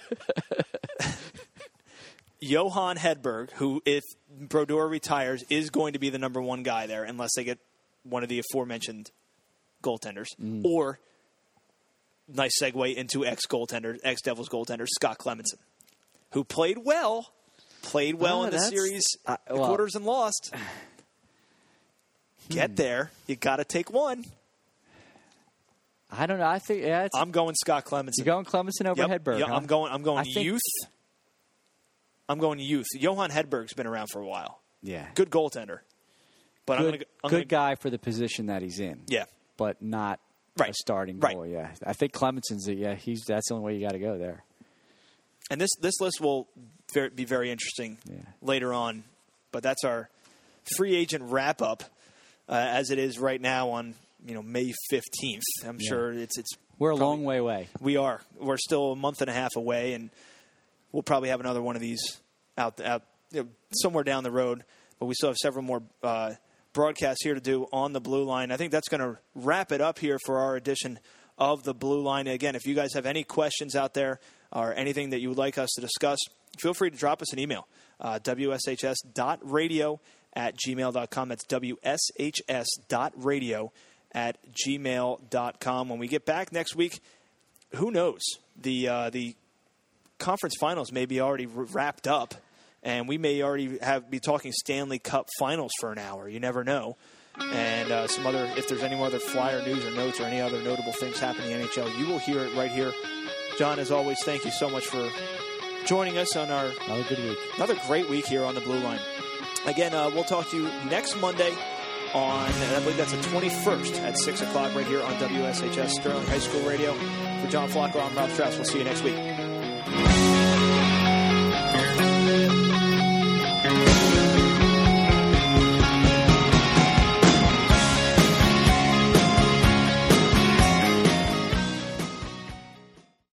Johan Hedberg, who, if Brodeur retires, is going to be the number one guy there unless they get one of the aforementioned goaltenders. Mm. Or, nice segue into ex-goaltender, ex-Devils goaltender, Scott Clemmensen, who played well, played well oh, in the series, uh, the well, quarters, and lost. Get hmm. there. You got to take one. I don't know. I think yeah, it's, I'm going Scott Clemmensen. You're going Clemmensen over yep. Hedberg. Yeah, huh? I'm going. I'm going I think, youth. I'm going youth. Johan Hedberg's been around for a while. Yeah, good goaltender. But good, I'm going to good gonna, guy for the position that he's in. Yeah, but not right. a starting right. goal. Yeah, I think Clemmensen's. Yeah, he's that's the only way you got to go there. And this this list will very, be very interesting yeah. later on. But that's our free agent wrap up, uh, as it is right now on you know May fifteenth. I'm yeah. sure it's it's. We're a probably, long way away. We are. We're still a month and a half away, and we'll probably have another one of these out, out you know, somewhere down the road. But we still have several more uh, broadcasts here to do on the Blue Line. I think that's going to wrap it up here for our edition of the Blue Line. Again, if you guys have any questions out there or anything that you would like us to discuss, feel free to drop us an email, uh, w s h s dot radio at gmail dot com. That's w s h s dot radio at gmail dot com. When we get back next week, who knows? The uh, the conference finals may be already wrapped up, and we may already have be talking Stanley Cup finals for an hour. You never know. And uh, some other, if there's any other flyer news or notes or any other notable things happening in the N H L, you will hear it right here. John, as always, thank you so much for joining us on our another good week, another great week here on the Blue Line. Again, uh, we'll talk to you next Monday on, I believe that's the twenty-first at six o'clock right here on W S H S Sterling High School Radio. For John Flacco, I'm Rob Strauss. We'll see you next week.